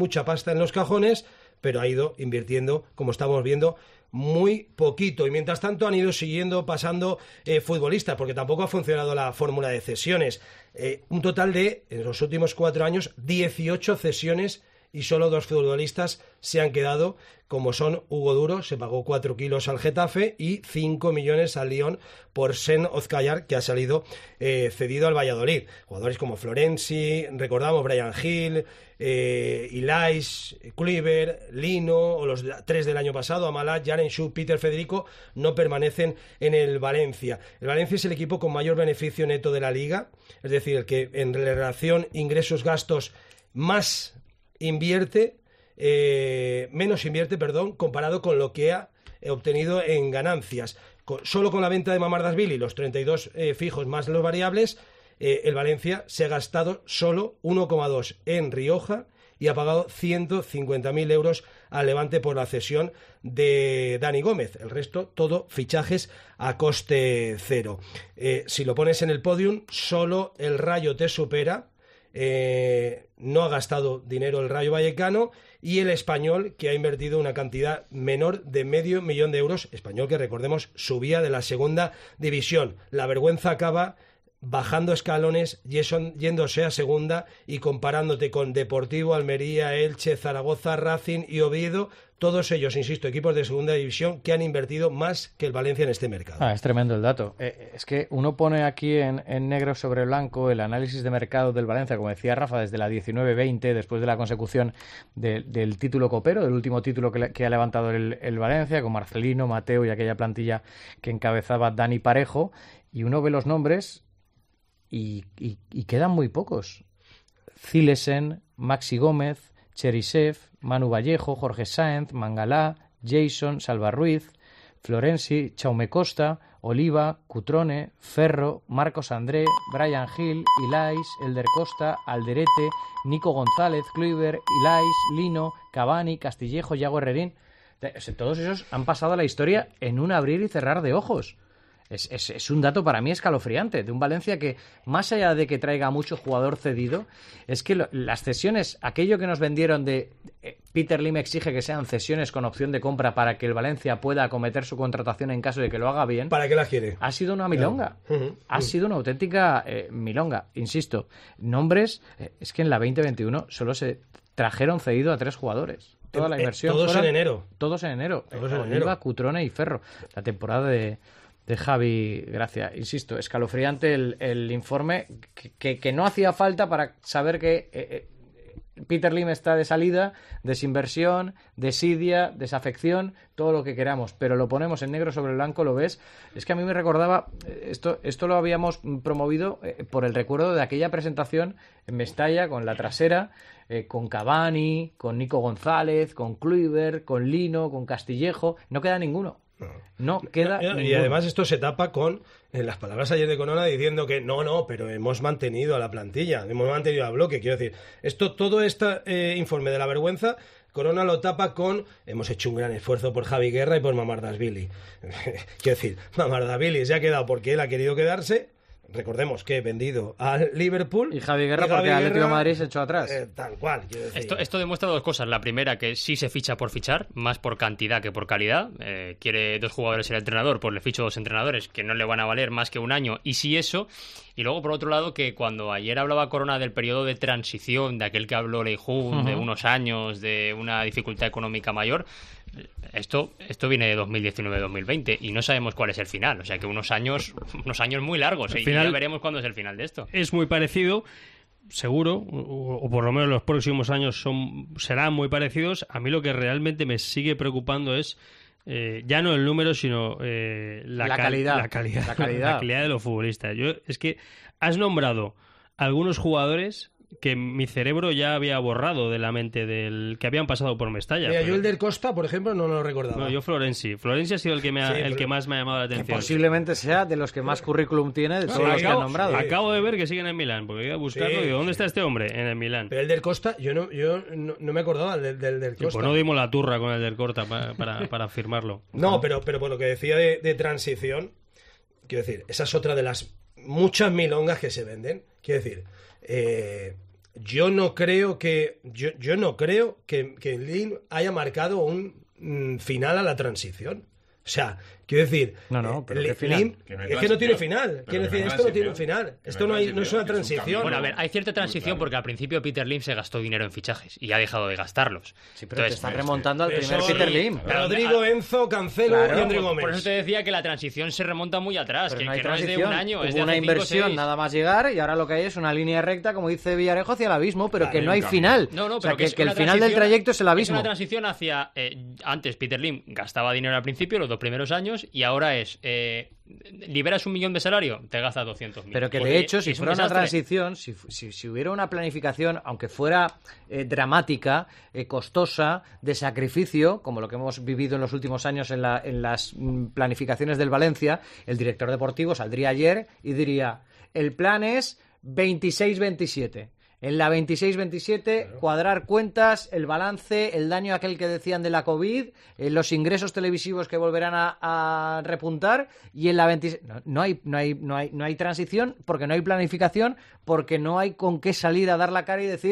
[SPEAKER 13] en los cajones, pero ha ido invirtiendo, como estamos viendo, muy poquito. Y mientras tanto han ido pasando futbolistas, porque tampoco ha funcionado la fórmula de cesiones. Un total de, en los últimos 4 años, 18 cesiones y solo 2 futbolistas se han quedado, como son Hugo Duro, se pagó 4 kilos al Getafe, y 5 millones al Lyon por Sen Ozkayar, que ha salido cedido al Valladolid. Jugadores como Florenzi, recordamos Brian Hill, Ilais, Kluivert, Lino, o los 3 del año pasado, Amalat, Jaren Schuh, Peter Federico, no permanecen en el Valencia. El Valencia es el equipo con mayor beneficio neto de la Liga, es decir, el que en relación ingresos-gastos más menos invierte, comparado con lo que ha obtenido en ganancias. Solo con la venta de Mamardashvili, los 32 fijos más los variables, el Valencia se ha gastado solo 1,2 en Rioja y ha pagado 150.000 euros al Levante por la cesión de Dani Gómez. El resto, todo fichajes a coste cero. Si lo pones en el podium, solo el Rayo te supera. No ha gastado dinero el Rayo Vallecano y el Español, que ha invertido una cantidad menor de $500,000 de euros. Español que, recordemos, subía de la segunda división. La vergüenza acaba bajando escalones, yéndose a segunda y comparándote con Deportivo, Almería, Elche, Zaragoza, Racing y Oviedo, todos ellos, insisto, equipos de segunda división que han invertido más que el Valencia en este mercado.
[SPEAKER 4] Es tremendo el dato. Es que uno pone aquí en negro sobre blanco el análisis de mercado del Valencia, como decía Rafa, desde la 19-20, después de la consecución del título copero, del último título que ha levantado el Valencia, con Marcelino, Mateo y aquella plantilla que encabezaba Dani Parejo, y uno ve los nombres y quedan muy pocos. Zilesen, Maxi Gómez, Cherisev, Manu Vallejo, Jorge Sáenz, Mangalá, Jason, Salva Ruiz, Florenzi, Chaume Costa, Oliva, Cutrone, Ferro, Marcos André, Brian Hill, Ilais, Elder Costa, Alderete, Nico González, Kluivert, Ilais, Lino, Cavani, Castillejo, Yago Herrerín. Todos esos han pasado a la historia en un abrir y cerrar de ojos. Es un dato para mí escalofriante de un Valencia que, más allá de que traiga mucho jugador cedido, es que las cesiones, aquello que nos vendieron de Peter Lim exige que sean cesiones con opción de compra para que el Valencia pueda acometer su contratación en caso de que lo haga bien.
[SPEAKER 13] ¿Para qué las quiere?
[SPEAKER 4] Ha sido una milonga. Ha sido una auténtica milonga. Insisto, nombres, es que en la 2021 solo se trajeron cedido a 3 jugadores. Toda la inversión.
[SPEAKER 13] Todos en enero.
[SPEAKER 4] Todos en enero. Oliva, Cutrone y Ferro. La temporada de Javi Gracia. Insisto, escalofriante el informe que no hacía falta para saber que Peter Lim está de salida, desinversión, desidia, desafección, todo lo que queramos, pero lo ponemos en negro sobre blanco, lo ves. Es que a mí me recordaba, esto lo habíamos promovido por el recuerdo de aquella presentación en Mestalla con la trasera, con Cavani, con Nico González, con Kluivert, con Lino, con Castillejo, no queda ninguno. No queda
[SPEAKER 13] y
[SPEAKER 4] ninguno.
[SPEAKER 13] Además esto se tapa con las palabras ayer de Corona diciendo que no, pero hemos mantenido a la plantilla, hemos mantenido al bloque. Quiero decir, todo este informe de la vergüenza, Corona lo tapa con hemos hecho un gran esfuerzo por Javi Guerra y por Mamardashvili. Quiero decir, Mamardashvili se ha quedado porque él ha querido quedarse. Recordemos que he vendido al Liverpool.
[SPEAKER 4] Y Javi Guerra porque el Atlético de Madrid se echó atrás.
[SPEAKER 13] Tal cual, quiero decir.
[SPEAKER 14] Esto demuestra 2 cosas. La primera, que sí se ficha por fichar, más por cantidad que por calidad. Quiere 2 jugadores el entrenador, pues le ficho 2 entrenadores que no le van a valer más que un año. Y sí eso. Y luego, por otro lado, que cuando ayer hablaba Corona del periodo de transición, de aquel que habló Leijun, de unos años, de una dificultad económica mayor, esto viene de 2019-2020 y no sabemos cuál es el final. O sea que unos años muy largos. Y ya veremos cuándo es el final de esto.
[SPEAKER 10] Es muy parecido, seguro, o por lo menos los próximos años serán muy parecidos. A mí lo que realmente me sigue preocupando es ya no el número, sino la calidad. La calidad de los futbolistas. Es que has nombrado algunos jugadores que mi cerebro ya había borrado de la mente que habían pasado por Mestalla.
[SPEAKER 13] Mira, yo el del Costa, por ejemplo, no lo recordaba.
[SPEAKER 10] No, yo Florenzi. Florenzi ha sido el que más me ha llamado la atención.
[SPEAKER 4] Que posiblemente sea de los que más currículum tiene de todos los que han nombrado.
[SPEAKER 10] Acabo de ver que siguen en Milán, porque iba a buscarlo y digo, ¿dónde está este hombre? En el Milán.
[SPEAKER 13] Pero el del Costa, yo no me acordaba del Costa.
[SPEAKER 10] Pues no dimos la turra con el del Costa para firmarlo.
[SPEAKER 13] No, pero por lo que decía de transición, quiero decir, esa es otra de las muchas milongas que se venden. Quiero decir, yo no creo que Lim haya marcado un final a la transición. O sea, quiero decir,
[SPEAKER 4] pero ¿qué final?
[SPEAKER 13] Lim, es que no tiene final. Quiero decir, esto no tiene un final. Esto no es una transición.
[SPEAKER 14] Bueno, a ver, hay cierta transición porque al principio Peter Lim se gastó dinero en fichajes y ha dejado de gastarlos.
[SPEAKER 4] Sí, pero te estás remontando al primer Peter Lim.
[SPEAKER 13] Rodrigo, Enzo, Cancelo y André Gómez.
[SPEAKER 14] Por eso te decía que la transición se remonta muy atrás, que no es de un año,
[SPEAKER 4] Hubo
[SPEAKER 14] es de
[SPEAKER 4] una inversión nada más llegar y ahora lo que hay es una línea recta, como dice Villarejo, hacia el abismo, pero que no hay final.
[SPEAKER 14] No,
[SPEAKER 4] o sea,
[SPEAKER 14] pero
[SPEAKER 4] que el final del trayecto es el abismo.
[SPEAKER 14] Es una transición hacia... antes Peter Lim gastaba dinero al principio, los 2 primeros años, y ahora es... liberas 1 millón de salario, te gastas 200.000.
[SPEAKER 4] Pero que de hecho, si fuera una transición, si hubiera una planificación, aunque fuera dramática, costosa, de sacrificio, como lo que hemos vivido en los últimos años en las planificaciones del Valencia, el director deportivo saldría ayer y diría, el plan es 26-27. En la 26-27, cuadrar cuentas, el balance, el daño aquel que decían de la COVID, los ingresos televisivos que volverán a repuntar, y en la 26... No hay transición porque no hay planificación, porque no hay con qué salir a dar la cara y decir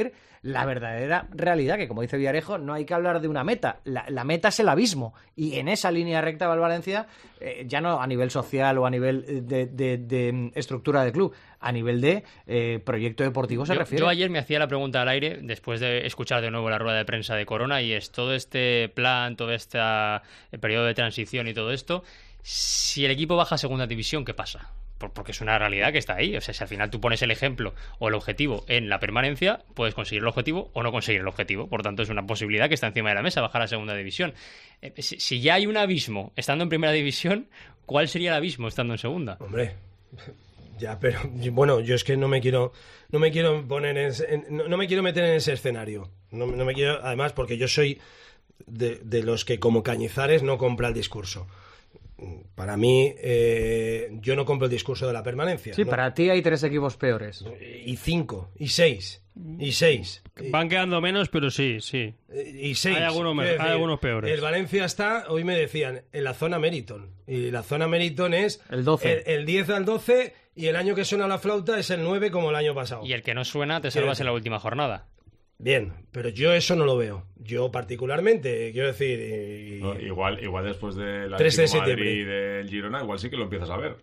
[SPEAKER 4] la verdadera realidad, que como dice Villarejo, no hay que hablar de una meta, la meta es el abismo, y en esa línea recta va el Valencia, ya no a nivel social o a nivel de estructura de club, a nivel de proyecto deportivo se refiere.
[SPEAKER 14] Yo ayer me hacía la pregunta al aire, después de escuchar de nuevo la rueda de prensa de Corona, y es todo este plan, todo este periodo de transición y todo esto, si el equipo baja a segunda división, ¿qué pasa? Porque es una realidad que está ahí. O sea, si al final tú pones el ejemplo o el objetivo en la permanencia, puedes conseguir el objetivo o no conseguir el objetivo. Por tanto, es una posibilidad que está encima de la mesa, bajar a segunda división. Si ya hay un abismo estando en primera división, ¿cuál sería el abismo estando en segunda?
[SPEAKER 13] Hombre, ya, pero bueno, yo es que no me quiero poner no me quiero meter en ese escenario. No me quiero, además, porque yo soy de los que como Cañizares no compra el discurso. Para mí, yo no compro el discurso de la permanencia.
[SPEAKER 4] Sí,
[SPEAKER 13] ¿no?
[SPEAKER 4] Para ti hay 3 equipos peores.
[SPEAKER 13] Y 5, y 6, y 6.
[SPEAKER 10] Van quedando menos, pero sí.
[SPEAKER 13] Y 6.
[SPEAKER 10] Hay algunos peores.
[SPEAKER 13] El Valencia está, hoy me decían, en la zona Meriton. Y la zona Meriton es
[SPEAKER 4] el 12.
[SPEAKER 13] El 10 al 12, y el año que suena la flauta es el 9 como el año pasado.
[SPEAKER 14] Y el que no suena te salvas en la última jornada.
[SPEAKER 13] Bien, pero yo eso no lo veo. Yo particularmente, quiero decir...
[SPEAKER 19] No, igual después de la
[SPEAKER 13] 3 de
[SPEAKER 19] Madrid
[SPEAKER 13] septiembre
[SPEAKER 19] y del Girona, igual sí que lo empiezas a ver.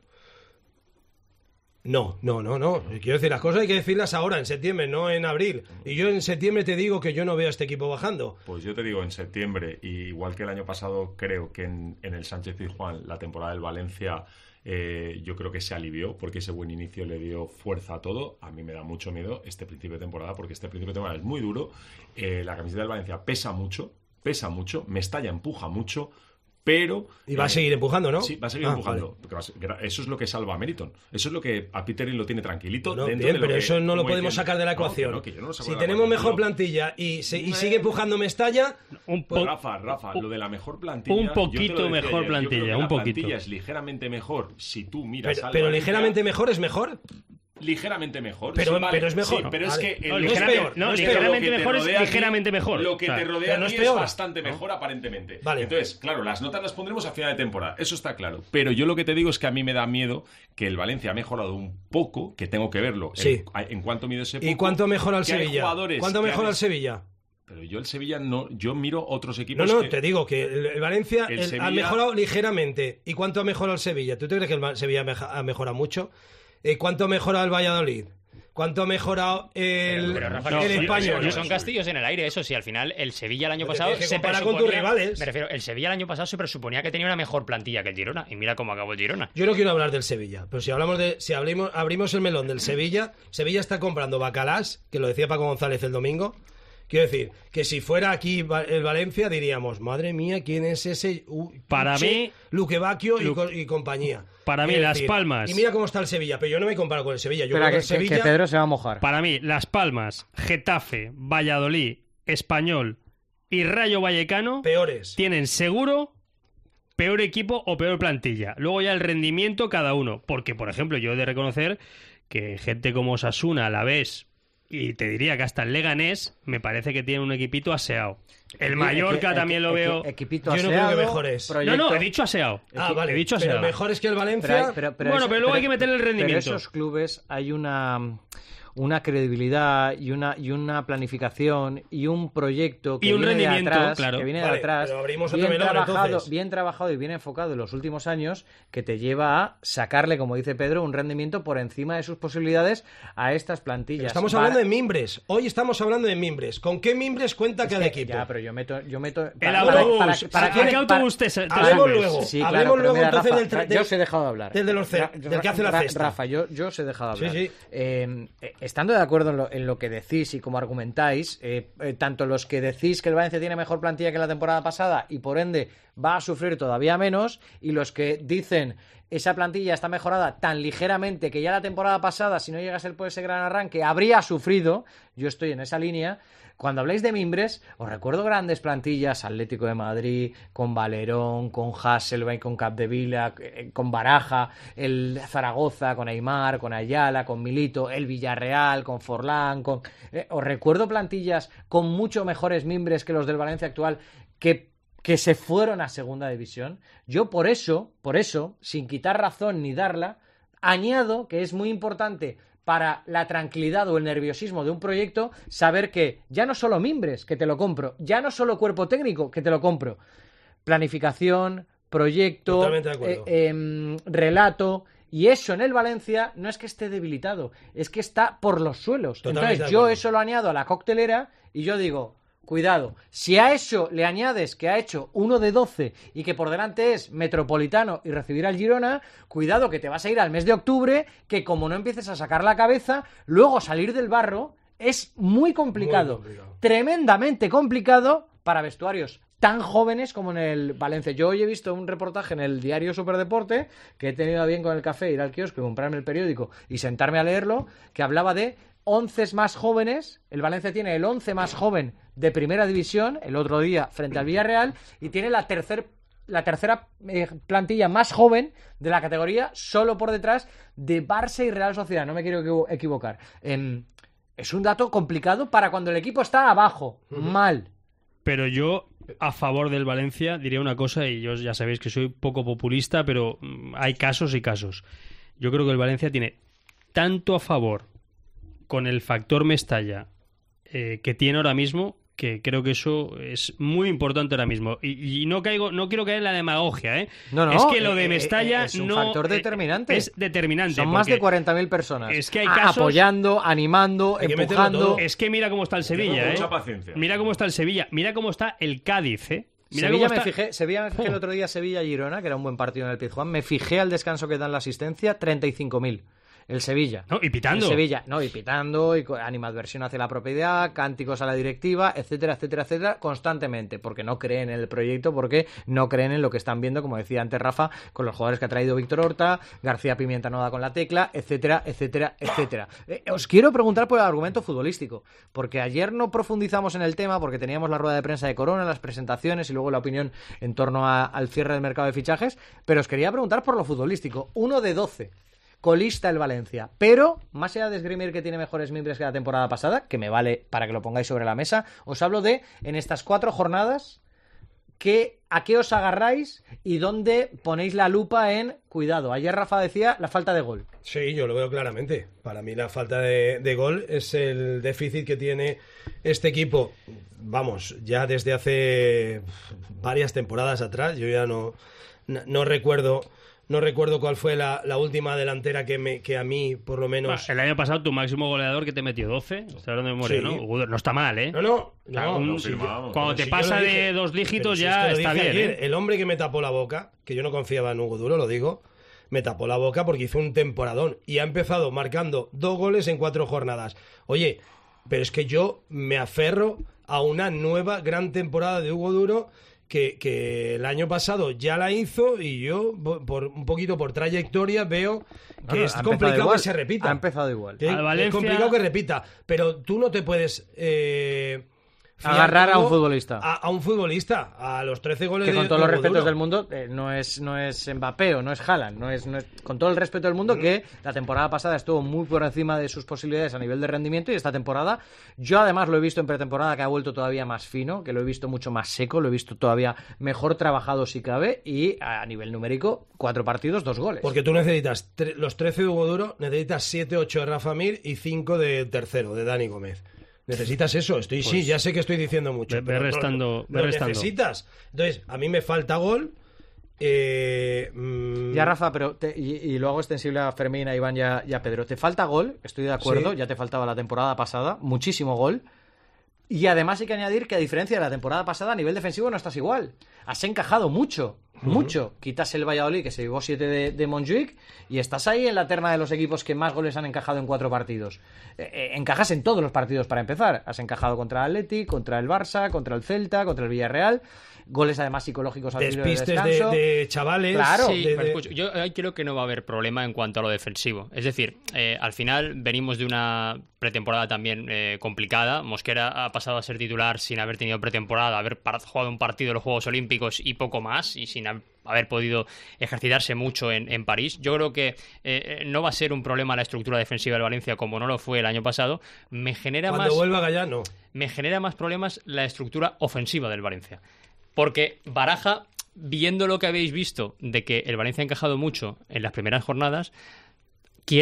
[SPEAKER 13] No. Quiero decir, las cosas hay que decirlas ahora, en septiembre, no en abril. Y yo en septiembre te digo que yo no veo a este equipo bajando.
[SPEAKER 19] Pues yo te digo, en septiembre, y igual que el año pasado, creo que en el Sánchez-Pizjuán la temporada del Valencia... yo creo que se alivió porque ese buen inicio le dio fuerza a todo. A mí me da mucho miedo este principio de temporada, porque este principio de temporada es muy duro. La camiseta del Valencia pesa mucho, Mestalla empuja mucho, pero...
[SPEAKER 13] Y va a seguir empujando, ¿no?
[SPEAKER 19] Sí, va a seguir empujando.
[SPEAKER 13] Vale.
[SPEAKER 19] Eso es lo que salva a Meriton. Eso es lo que a Peter lo tiene tranquilito.
[SPEAKER 13] No,
[SPEAKER 19] dentro
[SPEAKER 13] bien,
[SPEAKER 19] de lo
[SPEAKER 13] pero
[SPEAKER 19] que,
[SPEAKER 13] eso no lo podemos
[SPEAKER 19] diciendo,
[SPEAKER 13] sacar de la ecuación.
[SPEAKER 19] Que yo no lo saco
[SPEAKER 13] si
[SPEAKER 19] de la
[SPEAKER 13] tenemos
[SPEAKER 19] ecuación,
[SPEAKER 13] mejor plantilla y sigue empujando Mestalla...
[SPEAKER 19] Rafa, lo de la mejor plantilla...
[SPEAKER 10] Un poquito mejor plantilla, un poquito.
[SPEAKER 19] La plantilla es ligeramente mejor si tú miras
[SPEAKER 13] pero Valencia, ligeramente mejor es mejor.
[SPEAKER 19] Ligeramente mejor.
[SPEAKER 13] Pero,
[SPEAKER 19] sí, vale,
[SPEAKER 13] pero es mejor.
[SPEAKER 19] Sí, pero es que
[SPEAKER 10] ligeramente mejor es ligeramente mejor.
[SPEAKER 19] Lo que te rodea
[SPEAKER 13] no
[SPEAKER 19] es bastante mejor, aparentemente.
[SPEAKER 13] Vale.
[SPEAKER 19] Entonces, claro, las notas las pondremos a final de temporada. Eso está claro. Pero yo lo que te digo es que a mí me da miedo que el Valencia ha mejorado un poco, que tengo que verlo.
[SPEAKER 13] Sí.
[SPEAKER 19] En cuánto mide ese poco.
[SPEAKER 13] ¿Y cuánto mejora el Sevilla? ¿Cuánto mejora el Sevilla?
[SPEAKER 19] Pero yo el Sevilla no, yo miro otros equipos.
[SPEAKER 13] No, te digo que el Valencia ha mejorado ligeramente. ¿Y cuánto ha mejorado el Sevilla? ¿Tú te crees que el Sevilla ha mejorado mucho? ¿Cuánto ha mejorado el Valladolid? ¿Cuánto ha mejorado el Español?
[SPEAKER 14] Son castillos en el aire, eso sí. Al final, el Sevilla el año pasado
[SPEAKER 13] se compara con tus rivales.
[SPEAKER 14] Me refiero, el Sevilla el año pasado se presuponía que tenía una mejor plantilla que el Girona. Y mira cómo acabó el Girona.
[SPEAKER 13] Yo no quiero hablar del Sevilla, pero si abrimos el melón del Sevilla está comprando bacalás, que lo decía Paco González el domingo. Quiero decir, que si fuera aquí el Valencia diríamos, madre mía, ¿quién es ese?
[SPEAKER 10] Para mí...
[SPEAKER 13] Luque Bacchio y compañía.
[SPEAKER 10] Para mí, Las Palmas...
[SPEAKER 13] Y mira cómo está el Sevilla, pero yo no me comparo con el Sevilla. Yo
[SPEAKER 4] Espera,
[SPEAKER 13] creo que Sevilla...
[SPEAKER 4] que Pedro se va a mojar.
[SPEAKER 10] Para mí, Las Palmas, Getafe, Valladolid, Español y Rayo Vallecano...
[SPEAKER 13] Peores.
[SPEAKER 10] Tienen seguro... peor equipo o peor plantilla. Luego ya el rendimiento cada uno. Porque, por ejemplo, yo he de reconocer que gente como Osasuna, Alavés... y te diría que hasta el Leganés me parece que tiene un equipito aseado. El Mallorca también lo veo.
[SPEAKER 4] Equipito
[SPEAKER 13] yo no creo que mejores.
[SPEAKER 10] No, he dicho aseado.
[SPEAKER 13] Vale.
[SPEAKER 10] He dicho aseado.
[SPEAKER 13] Pero mejores que el Valencia.
[SPEAKER 4] Pero
[SPEAKER 10] luego hay que meterle el rendimiento.
[SPEAKER 4] Pero esos clubes hay una credibilidad y una planificación y un proyecto que
[SPEAKER 10] y un
[SPEAKER 4] viene
[SPEAKER 10] rendimiento,
[SPEAKER 4] de atrás,
[SPEAKER 10] claro.
[SPEAKER 4] que viene de atrás, bien trabajado y bien enfocado en los últimos años, que te lleva a sacarle, como dice Pedro, un rendimiento por encima de sus posibilidades a estas plantillas.
[SPEAKER 13] Pero estamos hablando de mimbres. Hoy estamos hablando de mimbres. ¿Con qué mimbres cuenta cada equipo?
[SPEAKER 4] Ya, pero yo meto
[SPEAKER 10] el autobús. ¿Para qué autobús te
[SPEAKER 13] hablemos luego.
[SPEAKER 4] Sí,
[SPEAKER 13] hablemos
[SPEAKER 4] claro,
[SPEAKER 13] luego
[SPEAKER 4] mira,
[SPEAKER 13] entonces
[SPEAKER 4] Rafa, yo os he dejado de hablar.
[SPEAKER 13] Del que hace la cesta.
[SPEAKER 4] Rafa, yo os he dejado de hablar.
[SPEAKER 13] Sí.
[SPEAKER 4] Estando de acuerdo en lo que decís y como argumentáis, tanto los que decís que el Valencia tiene mejor plantilla que la temporada pasada y por ende va a sufrir todavía menos, y los que dicen esa plantilla está mejorada tan ligeramente que ya la temporada pasada, si no llega a ser por ese gran arranque, habría sufrido. Yo estoy en esa línea. Cuando habláis de mimbres, os recuerdo grandes plantillas, Atlético de Madrid, con Valerón, con Hasselbeck, con Capdevila, con Baraja, el Zaragoza, con Aimar, con Ayala, con Milito, el Villarreal, con Forlán, os recuerdo plantillas con mucho mejores mimbres que los del Valencia actual, que se fueron a segunda división. Yo por eso, sin quitar razón ni darla, añado que es muy importante para la tranquilidad o el nerviosismo de un proyecto, saber que ya no solo mimbres, que te lo compro, ya no solo cuerpo técnico, que te lo compro, planificación, proyecto, relato, y eso en el Valencia no es que esté debilitado, es que está por los suelos. Entonces yo eso lo añado a la coctelera y yo digo, cuidado, si a eso le añades que ha hecho 1 de 12 y que por delante es Metropolitano y recibir al Girona, cuidado que te vas a ir al mes de octubre, que como no empieces a sacar la cabeza, luego salir del barro es muy complicado. Tremendamente complicado para vestuarios tan jóvenes como en el Valencia. Yo hoy he visto un reportaje en el diario Superdeporte, que he tenido a bien con el café ir al kiosco y comprarme el periódico y sentarme a leerlo, que hablaba de 11 más jóvenes. El Valencia tiene el 11 más joven de primera división, el otro día frente al Villarreal, y tiene la tercera plantilla más joven de la categoría, solo por detrás de Barça y Real Sociedad. No me quiero equivocar. Es un dato complicado para cuando el equipo está abajo, mal.
[SPEAKER 10] Pero yo, a favor del Valencia, diría una cosa, y yo ya sabéis que soy poco populista, pero hay casos y casos. Yo creo que el Valencia tiene tanto a favor con el factor Mestalla que tiene ahora mismo, que creo que eso es muy importante ahora mismo. Y no quiero caer en la demagogia, ¿eh?
[SPEAKER 4] No,
[SPEAKER 10] es que lo de Mestalla
[SPEAKER 4] es un factor determinante.
[SPEAKER 10] Es determinante.
[SPEAKER 4] Son más de 40.000 personas.
[SPEAKER 10] Es que hay casos,
[SPEAKER 4] apoyando, animando, empujando.
[SPEAKER 10] Es que mira cómo está el Sevilla,
[SPEAKER 19] mucha paciencia.
[SPEAKER 10] Mira cómo está el Sevilla. Mira cómo está el Cádiz, ¿eh?
[SPEAKER 4] Sevilla me fijé el otro día, Sevilla-Girona, que era un buen partido en el Pizjuán. Me fijé al descanso que dan la asistencia, 35.000. El Sevilla.
[SPEAKER 10] No, y pitando.
[SPEAKER 4] El Sevilla, no, y pitando, y animadversión hacia la propiedad, cánticos a la directiva, etcétera, etcétera, etcétera, constantemente, porque no creen en el proyecto, porque no creen en lo que están viendo, como decía antes Rafa, con los jugadores que ha traído Víctor Horta, García Pimienta no da con la tecla, etcétera, etcétera, etcétera. Os quiero preguntar por el argumento futbolístico, porque ayer no profundizamos en el tema, porque teníamos la rueda de prensa de Corona, las presentaciones y luego la opinión en torno al cierre del mercado de fichajes, pero os quería preguntar por lo futbolístico. 1 de 12. Colista el Valencia, pero más allá de esgrimir que tiene mejores mimbres que la temporada pasada, que me vale para que lo pongáis sobre la mesa, os hablo de, en estas 4 jornadas, ¿a qué os agarráis y dónde ponéis la lupa en cuidado? Ayer Rafa decía la falta de gol.
[SPEAKER 13] Sí, yo lo veo claramente. Para mí la falta de gol es el déficit que tiene este equipo. Vamos, ya desde hace varias temporadas atrás, yo ya no recuerdo... No recuerdo cuál fue la última delantera que a mí, por lo menos...
[SPEAKER 10] El año pasado tu máximo goleador que te metió 12, está hablando de memoria,
[SPEAKER 13] sí.
[SPEAKER 10] ¿no? No está mal, ¿eh?
[SPEAKER 13] No.
[SPEAKER 10] Cuando te pasa de 2 dígitos ya está bien,
[SPEAKER 13] ayer,
[SPEAKER 10] ¿eh?
[SPEAKER 13] El hombre que me tapó la boca, que yo no confiaba en Hugo Duro, lo digo, me tapó la boca porque hizo un temporadón y ha empezado marcando 2 goles en 4 jornadas. Oye, pero es que yo me aferro a una nueva gran temporada de Hugo Duro que el año pasado ya la hizo y yo, un poquito por trayectoria, veo que es complicado que se repita.
[SPEAKER 4] Ha empezado igual.
[SPEAKER 13] Es complicado que repita, pero tú no te puedes...
[SPEAKER 4] agarrar a un futbolista.
[SPEAKER 13] A un futbolista, a los 13 goles
[SPEAKER 4] que con
[SPEAKER 13] de
[SPEAKER 4] todos los respetos
[SPEAKER 13] duro.
[SPEAKER 4] del mundo, no es Mbappé o no es Haaland, no es con todo el respeto del mundo, que la temporada pasada estuvo muy por encima de sus posibilidades a nivel de rendimiento, y esta temporada, yo además lo he visto en pretemporada, que ha vuelto todavía más fino, que lo he visto mucho más seco, lo he visto todavía mejor trabajado si cabe, y a nivel numérico, 4 partidos, 2 goles.
[SPEAKER 13] Porque tú necesitas los 13 de Hugo Duro, necesitas 7, 8 de Rafa Mir y 5 de tercero, de Dani Gómez. Necesitas eso, sí, ya sé que estoy diciendo mucho.
[SPEAKER 10] Ve restando.
[SPEAKER 13] Necesitas. Entonces, a mí me falta gol.
[SPEAKER 4] Ya, Rafa, pero y lo hago extensible a Fermín, a Iván y a Pedro. Te falta gol, estoy de acuerdo, sí. Ya te faltaba la temporada pasada, muchísimo gol. Y además hay que añadir que, a diferencia de la temporada pasada, a nivel defensivo no estás igual. Has encajado mucho. Quitas el Valladolid, que se llevó 7 de Montjuic, y estás ahí en la terna de los equipos que más goles han encajado en 4 partidos. Encajas en todos los partidos para empezar. Has encajado contra el Athletic, contra el Barça, contra el Celta, contra el Villarreal. Goles además psicológicos al filo del descanso.
[SPEAKER 13] de chavales.
[SPEAKER 4] Claro.
[SPEAKER 14] Sí, escucho, yo creo que no va a haber problema en cuanto a lo defensivo. Es decir, al final venimos de una pretemporada también complicada. Mosquera ha pasado a ser titular sin haber tenido pretemporada, haber jugado un partido de los Juegos Olímpicos y poco más, y sin haber podido ejercitarse mucho en París. Yo creo que no va a ser un problema la estructura defensiva del Valencia como no lo fue el año pasado.
[SPEAKER 13] Cuando vuelva Gallano.
[SPEAKER 14] Me genera más problemas la estructura ofensiva del Valencia. Porque Baraja, viendo lo que habéis visto de que el Valencia ha encajado mucho en las primeras jornadas, quiere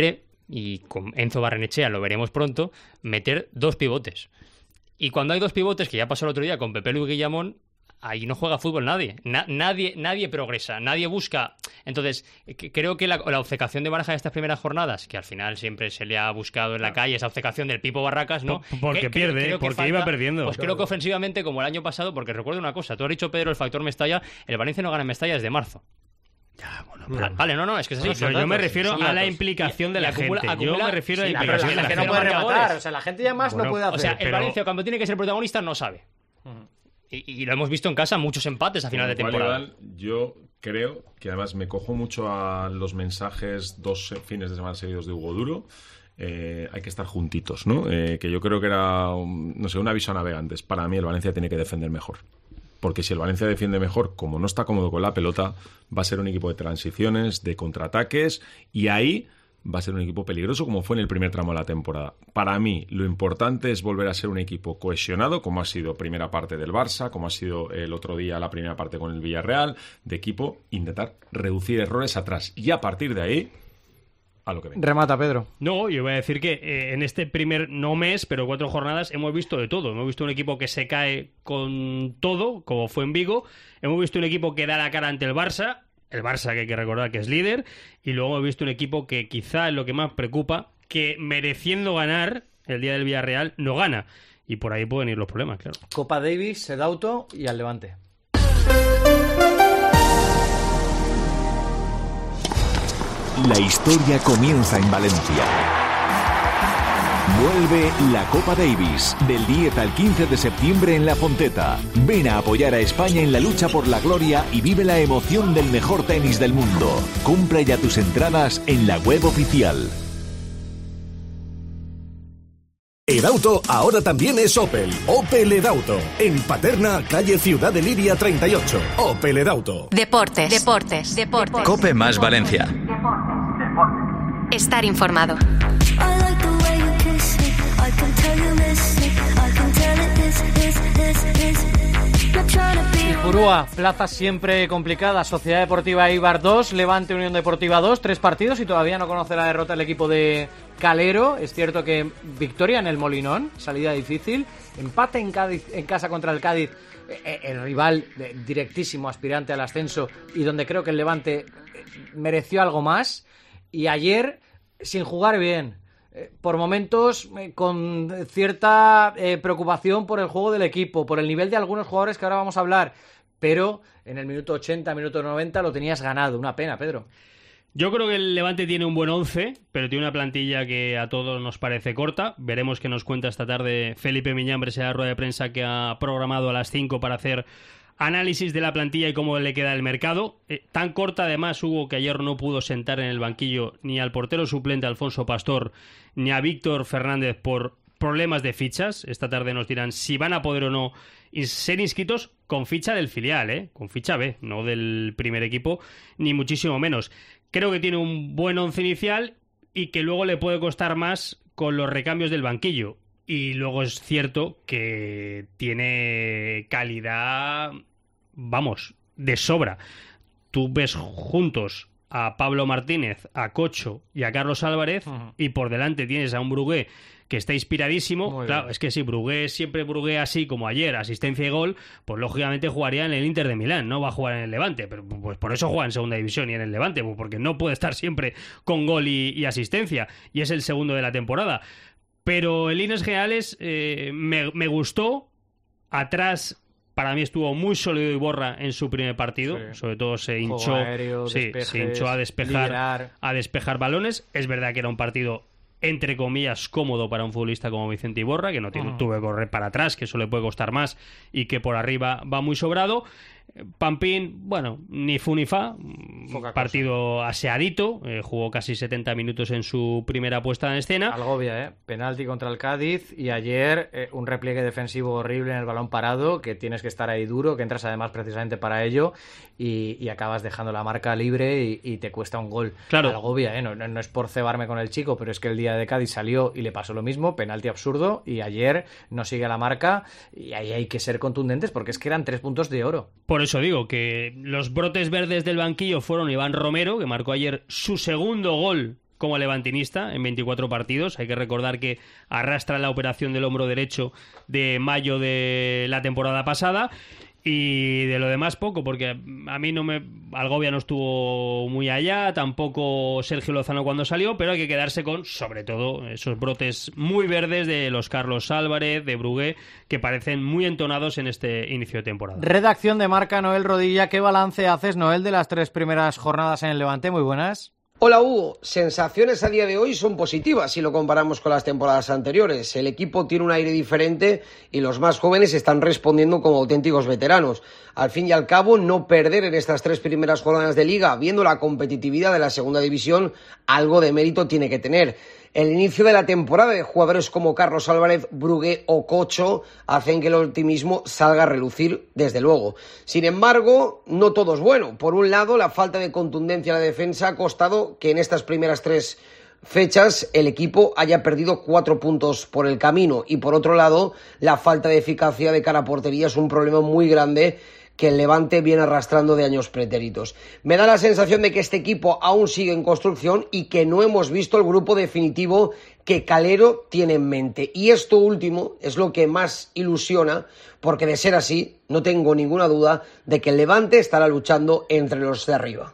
[SPEAKER 14] y con Enzo Barrenechea lo veremos pronto, meter 2 pivotes. Y cuando hay 2 pivotes, que ya pasó el otro día con Pepe Lu y Guillamón, ahí no juega fútbol nadie. Nadie progresa, nadie busca. Entonces, creo que la obcecación de Baraja de estas primeras jornadas, que al final siempre se le ha buscado en la calle, esa obcecación del Pipo Barracas, ¿no?
[SPEAKER 10] Porque pierde, porque iba perdiendo.
[SPEAKER 14] Pues creo que ofensivamente, como el año pasado, porque recuerdo una cosa, tú has dicho, Pedro, el factor Mestalla, el Valencia no gana en Mestalla desde marzo.
[SPEAKER 10] Ya, bueno,
[SPEAKER 14] vale, no, es que es así.
[SPEAKER 10] Yo me refiero a la implicación de la gente. Yo me refiero a la implicación de la gente.
[SPEAKER 4] La gente no puede rematar, o sea, la gente ya más no puede hacer.
[SPEAKER 14] O sea, el Valencia cuando tiene que ser protagonista no sabe. Y lo hemos visto en casa, muchos empates a final de temporada.
[SPEAKER 19] Igual, yo creo que además me cojo mucho a los mensajes 2 fines de semana seguidos de Hugo Duro. Hay que estar juntitos, ¿no? Que yo creo que era, no sé, un aviso a navegantes. Para mí el Valencia tiene que defender mejor. Porque si el Valencia defiende mejor, como no está cómodo con la pelota, va a ser un equipo de transiciones, de contraataques, y ahí va a ser un equipo peligroso como fue en el primer tramo de la temporada. Para mí, lo importante es volver a ser un equipo cohesionado, como ha sido primera parte del Barça, como ha sido el otro día la primera parte con el Villarreal, de equipo, intentar reducir errores atrás. Y a partir de ahí, a lo que venga.
[SPEAKER 4] Remata, Pedro.
[SPEAKER 10] No, yo voy a decir que en este primer, no mes, pero 4 jornadas, hemos visto de todo. Hemos visto un equipo que se cae con todo, como fue en Vigo. Hemos visto un equipo que da la cara ante el Barça, que hay que recordar que es líder, y luego he visto un equipo que quizá es lo que más preocupa, que mereciendo ganar el día del Villarreal no gana, y por ahí pueden ir los problemas, claro.
[SPEAKER 4] Copa Davis, Sedauto y al Levante.
[SPEAKER 3] La historia comienza en Valencia. Vuelve la Copa Davis del 10 al 15 de septiembre en La Fonteta. Ven a apoyar a España en la lucha por la gloria y vive la emoción del mejor tenis del mundo. Compra ya tus entradas en la web oficial.
[SPEAKER 8] Edauto ahora también es Opel. Opel Edauto. En Paterna, calle Ciudad de Liria 38. Opel Edauto.
[SPEAKER 1] Deportes.
[SPEAKER 2] Cope más Valencia.
[SPEAKER 1] Estar informado.
[SPEAKER 4] Ipurúa, plaza siempre complicada. Sociedad Deportiva Eibar 2, Levante Unión Deportiva 2, 3 partidos y todavía no conoce la derrota el equipo de Calero. Es cierto que victoria en el Molinón, salida difícil, empate en Cádiz, en casa contra el Cádiz, el rival directísimo, aspirante al ascenso, y donde creo que el Levante mereció algo más. Y ayer, sin jugar bien, por momentos con cierta preocupación por el juego del equipo, por el nivel de algunos jugadores que ahora vamos a hablar, pero en el minuto 80, minuto 90 lo tenías ganado. Una pena, Pedro.
[SPEAKER 10] Yo creo que el Levante tiene un buen 11, pero tiene una plantilla que a todos nos parece corta. Veremos qué nos cuenta esta tarde Felipe Miñambres en la rueda de prensa que ha programado a las 5 para hacer análisis de la plantilla y cómo le queda el mercado. Tan corta, además, Hugo, que ayer no pudo sentar en el banquillo ni al portero suplente Alfonso Pastor ni a Víctor Fernández por problemas de fichas. Esta tarde nos dirán si van a poder o no ser inscritos con ficha del filial, con ficha B, no del primer equipo, ni muchísimo menos. Creo que tiene un buen once inicial y que luego le puede costar más con los recambios del banquillo. Y luego es cierto que tiene calidad, vamos, de sobra. Tú ves juntos a Pablo Martínez, a Cocho y a Carlos Álvarez, y por delante tienes a un Brugué que está inspiradísimo. Muy claro, bien. Es que si Brugué siempre Brugué así como ayer, asistencia y gol, pues lógicamente jugaría en el Inter de Milán, no va a jugar en el Levante, pero pues por eso juega en segunda división y en el Levante, pues porque no puede estar siempre con gol y asistencia, y es el segundo de la temporada. Pero en líneas generales me gustó. Atrás, para mí estuvo muy sólido Iborra en su primer partido. Sí. Sobre todo se hinchó,
[SPEAKER 4] aéreo, despejes,
[SPEAKER 10] se hinchó a despejar balones. Es verdad que era un partido, entre comillas, cómodo para un futbolista como Vicente Iborra, que no tuvo que correr para atrás, que eso le puede costar más, y que por arriba va muy sobrado. Pampín, bueno, ni fu ni fa, partido aseadito, jugó casi 70 minutos en su primera puesta en escena.
[SPEAKER 4] Algovia, penalti contra el Cádiz, y ayer un repliegue defensivo horrible en el balón parado, que tienes que estar ahí duro, que entras además precisamente para ello, y acabas dejando la marca libre y te cuesta un gol.
[SPEAKER 10] Claro.
[SPEAKER 4] Algovia, no es por cebarme con el chico, pero es que el día de Cádiz salió y le pasó lo mismo, penalti absurdo, y ayer no sigue la marca, y ahí hay que ser contundentes, porque es que eran 3 puntos de oro.
[SPEAKER 10] Por eso digo que los brotes verdes del banquillo fueron Iván Romero, que marcó ayer su segundo gol como levantinista en 24 partidos. Hay que recordar que arrastra la operación del hombro derecho de mayo de la temporada pasada. Y de lo demás poco, porque a mí Algovia no estuvo muy allá, tampoco Sergio Lozano cuando salió, pero hay que quedarse con, sobre todo, esos brotes muy verdes de los Carlos Álvarez, de Brugué, que parecen muy entonados en este inicio de temporada.
[SPEAKER 4] Redacción de Marca, Noel Rodilla. ¿Qué balance haces, Noel, de las 3 primeras jornadas en el Levante? Muy buenas.
[SPEAKER 20] Hola Hugo, sensaciones a día de hoy son positivas si lo comparamos con las temporadas anteriores. El equipo tiene un aire diferente y los más jóvenes están respondiendo como auténticos veteranos. Al fin y al cabo, no perder en estas 3 primeras jornadas de Liga, viendo la competitividad de la segunda división, algo de mérito tiene que tener. El inicio de la temporada de jugadores como Carlos Álvarez, Brugué o Cocho hacen que el optimismo salga a relucir, desde luego. Sin embargo, no todo es bueno. Por un lado, la falta de contundencia en la defensa ha costado que en estas primeras 3 fechas el equipo haya perdido 4 puntos por el camino. Y por otro lado, la falta de eficacia de cara a portería es un problema muy grande que el Levante viene arrastrando de años pretéritos. Me da la sensación de que este equipo aún sigue en construcción y que no hemos visto el grupo definitivo que Calero tiene en mente. Y esto último es lo que más ilusiona, porque de ser así, no tengo ninguna duda de que el Levante estará luchando entre los de arriba.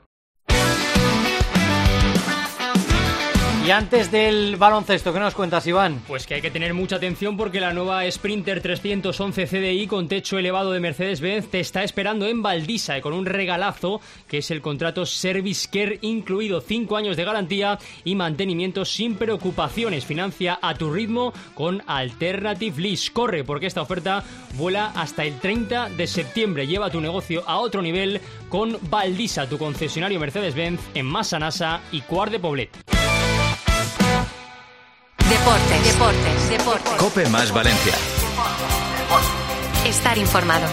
[SPEAKER 4] Y antes del baloncesto, ¿qué nos cuentas, Iván?
[SPEAKER 14] Pues que hay que tener mucha atención porque la nueva Sprinter 311 CDI con techo elevado de Mercedes-Benz te está esperando en Valdisa, con un regalazo que es el contrato Service Care incluido, 5 años de garantía y mantenimiento sin preocupaciones. Financia a tu ritmo con Alternative Lease. Corre, porque esta oferta vuela hasta el 30 de septiembre. Lleva tu negocio a otro nivel con Valdisa, tu concesionario Mercedes-Benz en Massanassa y Quart de Poblet.
[SPEAKER 1] Deportes.
[SPEAKER 2] COPE más Valencia.
[SPEAKER 1] Estar informado.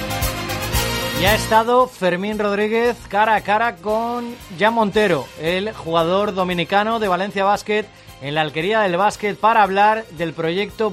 [SPEAKER 4] Ya ha estado Fermín Rodríguez cara a cara con Jan Montero, el jugador dominicano de Valencia Basket, en la Alquería del Básquet, para hablar del proyecto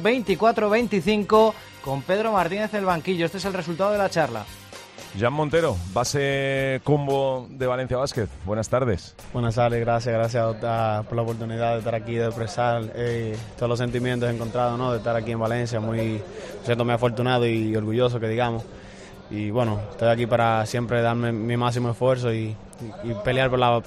[SPEAKER 4] 24-25 con Pedro Martínez del banquillo. Este es el resultado de la charla.
[SPEAKER 21] Jan Montero, base combo de Valencia Basket. Buenas tardes.
[SPEAKER 22] Buenas tardes, gracias por la oportunidad de estar aquí, de expresar todos los sentimientos encontrados, ¿no? De estar aquí en Valencia, muy afortunado y orgulloso, que digamos. Y bueno, estoy aquí para siempre darme mi máximo esfuerzo y pelear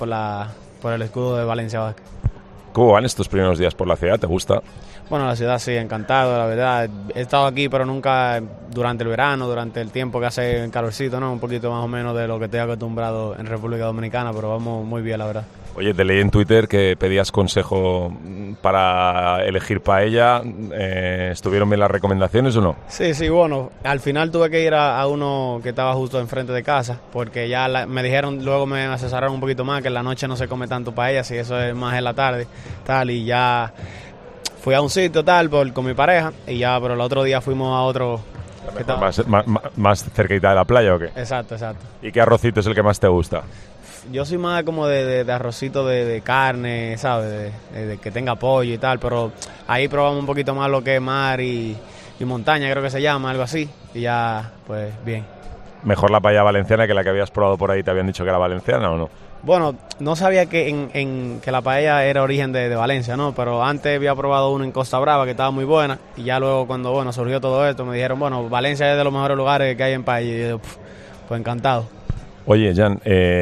[SPEAKER 22] por el escudo de Valencia Basket.
[SPEAKER 21] ¿Cómo van estos primeros días por la ciudad? ¿Te gusta?
[SPEAKER 22] Bueno, la ciudad sí, encantado, la verdad. He estado aquí, pero nunca durante el verano, durante el tiempo que hace en calorcito, ¿no? Un poquito más o menos de lo que estoy acostumbrado en República Dominicana, pero vamos muy bien, la verdad.
[SPEAKER 21] Oye, te leí en Twitter que pedías consejo para elegir paella. ¿Estuvieron bien las recomendaciones o no?
[SPEAKER 22] Sí, bueno, al final tuve que ir a uno que estaba justo enfrente de casa, porque ya me dijeron, luego me asesoraron un poquito más, que en la noche no se come tanto paella, si eso es más en la tarde, tal, y ya fui a un sitio tal con mi pareja, y ya, pero el otro día fuimos a otro que estaba
[SPEAKER 21] más cerquita de la playa, ¿o qué?
[SPEAKER 22] Exacto.
[SPEAKER 21] ¿Y qué arrocito es el que más te gusta?
[SPEAKER 22] Yo soy más como de arrocito de carne, ¿sabes? De que tenga pollo y tal, pero ahí probamos un poquito más lo que es mar y montaña, creo que se llama, algo así, y ya, pues, bien.
[SPEAKER 21] ¿Mejor la paella valenciana que la que habías probado por ahí? ¿Te habían dicho que era valenciana o no?
[SPEAKER 22] Bueno, no sabía que la paella era origen de Valencia, ¿no? Pero antes había probado uno en Costa Brava que estaba muy buena, y ya luego cuando, surgió todo esto, me dijeron, Valencia es de los mejores lugares que hay en paella, y yo, pues encantado.
[SPEAKER 21] Oye, Jan,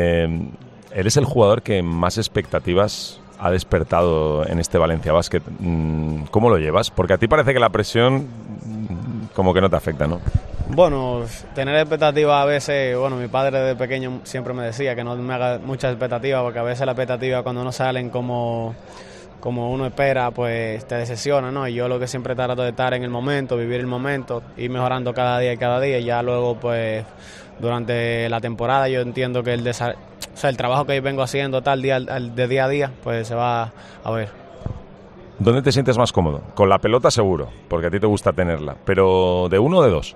[SPEAKER 21] eres el jugador que más expectativas ha despertado en este Valencia Basket. ¿Cómo lo llevas? Porque a ti parece que la presión como que no te afecta, ¿no?
[SPEAKER 22] Bueno, tener expectativas a veces, mi padre de pequeño siempre me decía que no me haga muchas expectativas, porque a veces las expectativas cuando no salen como uno espera, pues te decepciona, ¿no? Y yo lo que siempre trato de estar en el momento, vivir el momento, ir mejorando cada día, y ya luego, pues, durante la temporada yo entiendo que el trabajo que vengo haciendo de día a día, pues se va a ver.
[SPEAKER 21] ¿Dónde te sientes más cómodo? Con la pelota seguro, porque a ti te gusta tenerla, pero ¿de uno o de dos?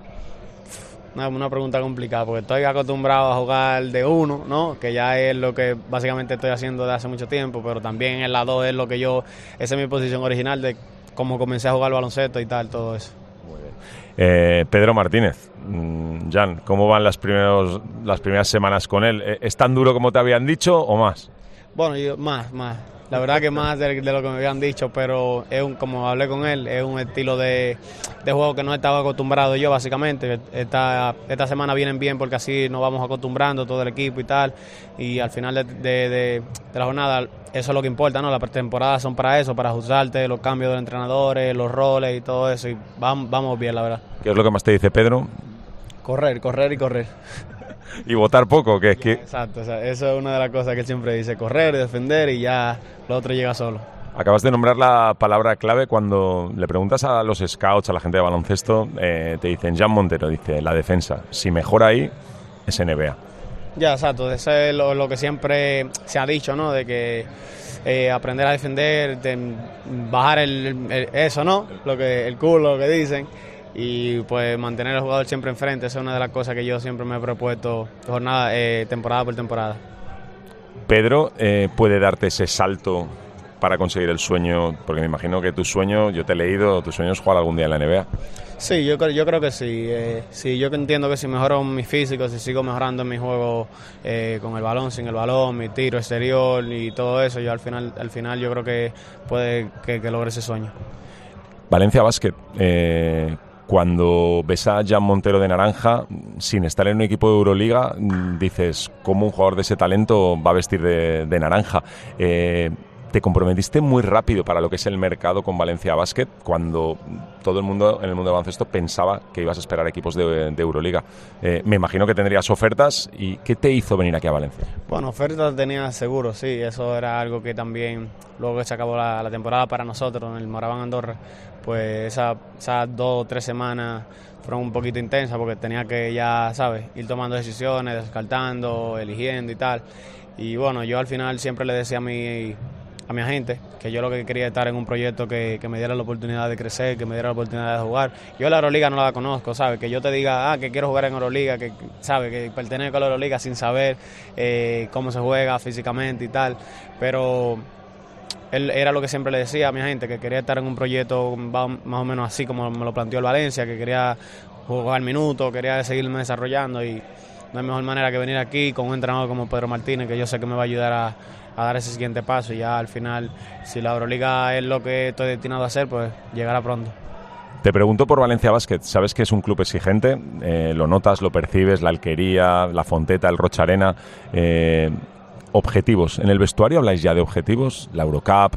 [SPEAKER 22] Una pregunta complicada, porque estoy acostumbrado a jugar de uno, ¿no? Que ya es lo que básicamente estoy haciendo desde hace mucho tiempo, pero también en la dos es lo que esa es mi posición original de cómo comencé a jugar baloncesto y tal, todo eso.
[SPEAKER 21] Muy bien. Pedro Martínez, Jan, ¿cómo van las primeras semanas con él? ¿Es tan duro como te habían dicho o más?
[SPEAKER 22] Bueno, más. La verdad que más de lo que me habían dicho, pero como hablé con él, es un estilo de juego que no estaba acostumbrado yo, básicamente. Esta semana vienen bien porque así nos vamos acostumbrando todo el equipo y tal, y al final de la jornada eso es lo que importa, ¿no? Las pretemporadas son para eso, para ajustarte, los cambios de entrenadores, los roles y todo eso, y vamos bien, la verdad.
[SPEAKER 21] ¿Qué es lo que más te dice Pedro?
[SPEAKER 22] Correr y correr.
[SPEAKER 21] Y votar poco, que es que...
[SPEAKER 22] Exacto, eso es una de las cosas que él siempre dice, correr, defender y ya lo otro llega solo.
[SPEAKER 21] Acabas de nombrar la palabra clave cuando le preguntas a los scouts, a la gente de baloncesto, te dicen, Jan Montero, dice, la defensa, si mejora ahí, es NBA.
[SPEAKER 22] Ya, exacto, eso es lo que siempre se ha dicho, ¿no? De que aprender a defender, bajar eso, ¿no? El culo, lo que dicen. Y pues mantener al jugador siempre enfrente, esa es una de las cosas que yo siempre me he propuesto temporada por temporada.
[SPEAKER 21] Pedro puede darte ese salto para conseguir el sueño, porque me imagino que tu sueño, yo te he leído, tu sueño es jugar algún día en la NBA.
[SPEAKER 22] Sí, yo creo que sí. Sí, yo entiendo que si mejoro mi físico, si sigo mejorando en mi juego con el balón, sin el balón, mi tiro exterior y todo eso, yo al final yo creo que puede que logre ese sueño.
[SPEAKER 21] Valencia Basket, cuando ves a Jan Montero de naranja, sin estar en un equipo de Euroliga, dices, ¿cómo un jugador de ese talento va a vestir de naranja? Te comprometiste muy rápido para lo que es el mercado con Valencia Basket, cuando todo el mundo en el mundo del baloncesto pensaba que ibas a esperar equipos de Euroliga. Me imagino que tendrías ofertas. ¿Y qué te hizo venir aquí a Valencia?
[SPEAKER 22] Bueno, ofertas tenía seguro, sí. Eso era algo que también, luego que se acabó la temporada para nosotros en el Moraván Andorra, pues esas 2 o 3 semanas fueron un poquito intensas porque tenía que ya, ¿sabes?, ir tomando decisiones, descartando, eligiendo y tal. Y bueno, yo al final siempre le decía a mi agente que yo lo que quería estar en un proyecto que me diera la oportunidad de crecer, que me diera la oportunidad de jugar. Yo la Euroliga no la conozco, ¿sabes? Que yo te diga, que quiero jugar en Euroliga, que ¿sabes?, que pertenezco a la Euroliga sin saber cómo se juega físicamente y tal. Pero él era lo que siempre le decía a mi agente, que quería estar en un proyecto más o menos así como me lo planteó el Valencia, que quería jugar minutos, quería seguirme desarrollando, y no hay mejor manera que venir aquí con un entrenador como Pedro Martínez, que yo sé que me va a ayudar a dar ese siguiente paso, y ya al final, si la Euroliga es lo que estoy destinado a hacer, pues llegará pronto.
[SPEAKER 21] Te pregunto por Valencia Basket. Sabes que es un club exigente, lo notas, lo percibes, la Alquería, la Fonteta, el Rocha Arena. Objetivos. ¿En el vestuario habláis ya de objetivos? ¿La Eurocup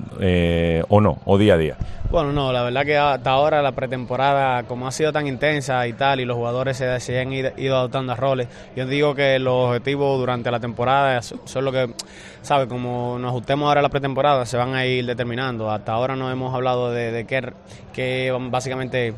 [SPEAKER 21] o no? ¿O día a día?
[SPEAKER 22] Bueno, no, la verdad que hasta ahora la pretemporada, como ha sido tan intensa y tal, y los jugadores se han ido adoptando a roles, yo digo que los objetivos durante la temporada son lo que, ¿sabes? Como nos ajustemos ahora a la pretemporada, se van a ir determinando. Hasta ahora no hemos hablado de qué básicamente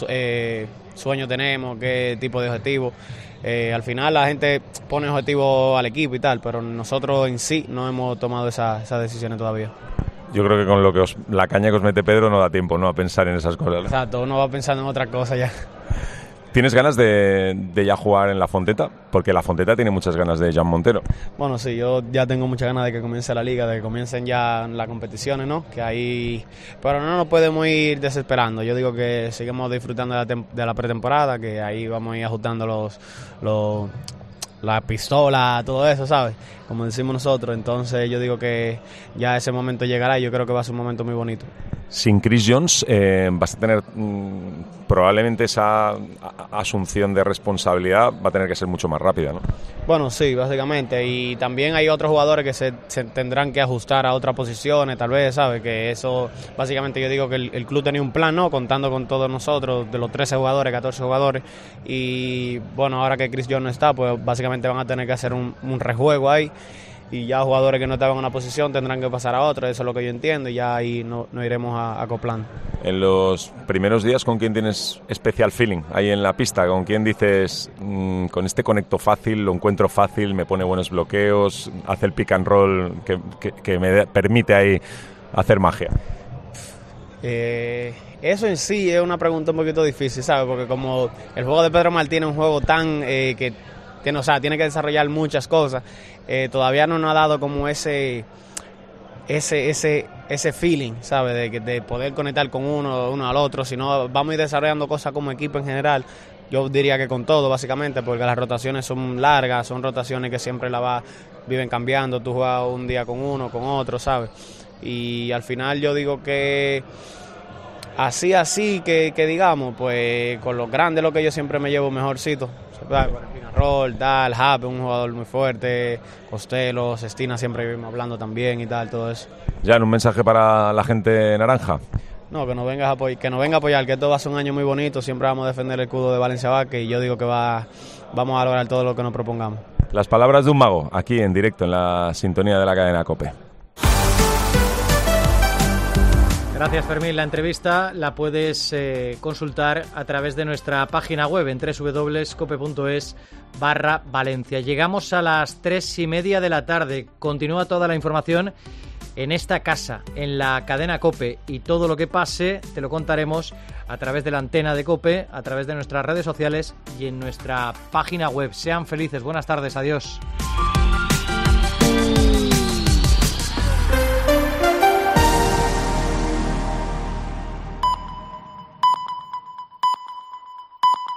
[SPEAKER 22] sueño tenemos, qué tipo de objetivo. Al final la gente pone objetivos al equipo y tal, pero nosotros en sí no hemos tomado esas decisiones todavía.
[SPEAKER 21] Yo creo que con la caña que os mete Pedro no da tiempo, ¿no?, a pensar en esas cosas.
[SPEAKER 22] Exacto, uno va pensando en otra cosa ya.
[SPEAKER 21] ¿Tienes ganas de ya jugar en la Fonteta? Porque la Fonteta tiene muchas ganas de Jan Montero.
[SPEAKER 22] Bueno, sí, yo ya tengo muchas ganas de que comience la liga, de que comiencen ya las competiciones, ¿no? Que ahí, pero no nos podemos ir desesperando. Yo digo que sigamos disfrutando de la pretemporada, que ahí vamos a ir ajustando la pistola, todo eso, ¿sabes? Como decimos nosotros. Entonces yo digo que ya ese momento llegará y yo creo que va a ser un momento muy bonito.
[SPEAKER 21] Sin Chris Jones vas a tener probablemente esa asunción de responsabilidad va a tener que ser mucho más rápida, ¿no?
[SPEAKER 22] Bueno, sí, básicamente. Y también hay otros jugadores que se tendrán que ajustar a otras posiciones, tal vez, ¿sabes? Que eso, básicamente yo digo que el club tenía un plan, ¿no? Contando con todos nosotros, de los 13 jugadores, 14 jugadores. Y bueno, ahora que Chris Jones no está, pues básicamente van a tener que hacer un rejuego ahí. Y ya jugadores que no estaban en una posición tendrán que pasar a otra, eso es lo que yo entiendo, y ya ahí nos iremos acoplando.
[SPEAKER 21] En los primeros días, ¿con quién tienes especial feeling ahí en la pista? ¿Con quién dices, con este conecto fácil, lo encuentro fácil, me pone buenos bloqueos, hace el pick and roll que me permite ahí hacer magia?
[SPEAKER 22] Eso en sí es una pregunta un poquito difícil, ¿sabes? Porque como el juego de Pedro Martínez es un juego tan que tiene que desarrollar muchas cosas, todavía no nos ha dado como ese feeling, ¿sabes? De poder conectar con uno al otro, sino vamos a ir desarrollando cosas como equipo en general, yo diría que con todo, básicamente, porque las rotaciones son largas, son rotaciones que siempre viven cambiando, tú juegas un día con uno, con otro, ¿sabes? Y al final yo digo que así que digamos, pues con los grandes lo que yo siempre me llevo mejorcito. Con el Pinarrol, tal, Hape, un jugador muy fuerte, Costello, Sestina siempre vivimos hablando también y tal, todo eso.
[SPEAKER 21] Jan, un mensaje para la gente naranja. Las palabras de un mago, aquí en directo, en la sintonía de la cadena COPE.
[SPEAKER 4] Gracias, Fermín. La entrevista la puedes consultar a través de nuestra página web en www.cope.es/Valencia. Llegamos a las 3:30 de la tarde. Continúa toda la información en esta casa, en la cadena COPE, y todo lo que pase te lo contaremos a través de la antena de COPE, a través de nuestras redes sociales y en nuestra página web. Sean felices. Buenas tardes. Adiós.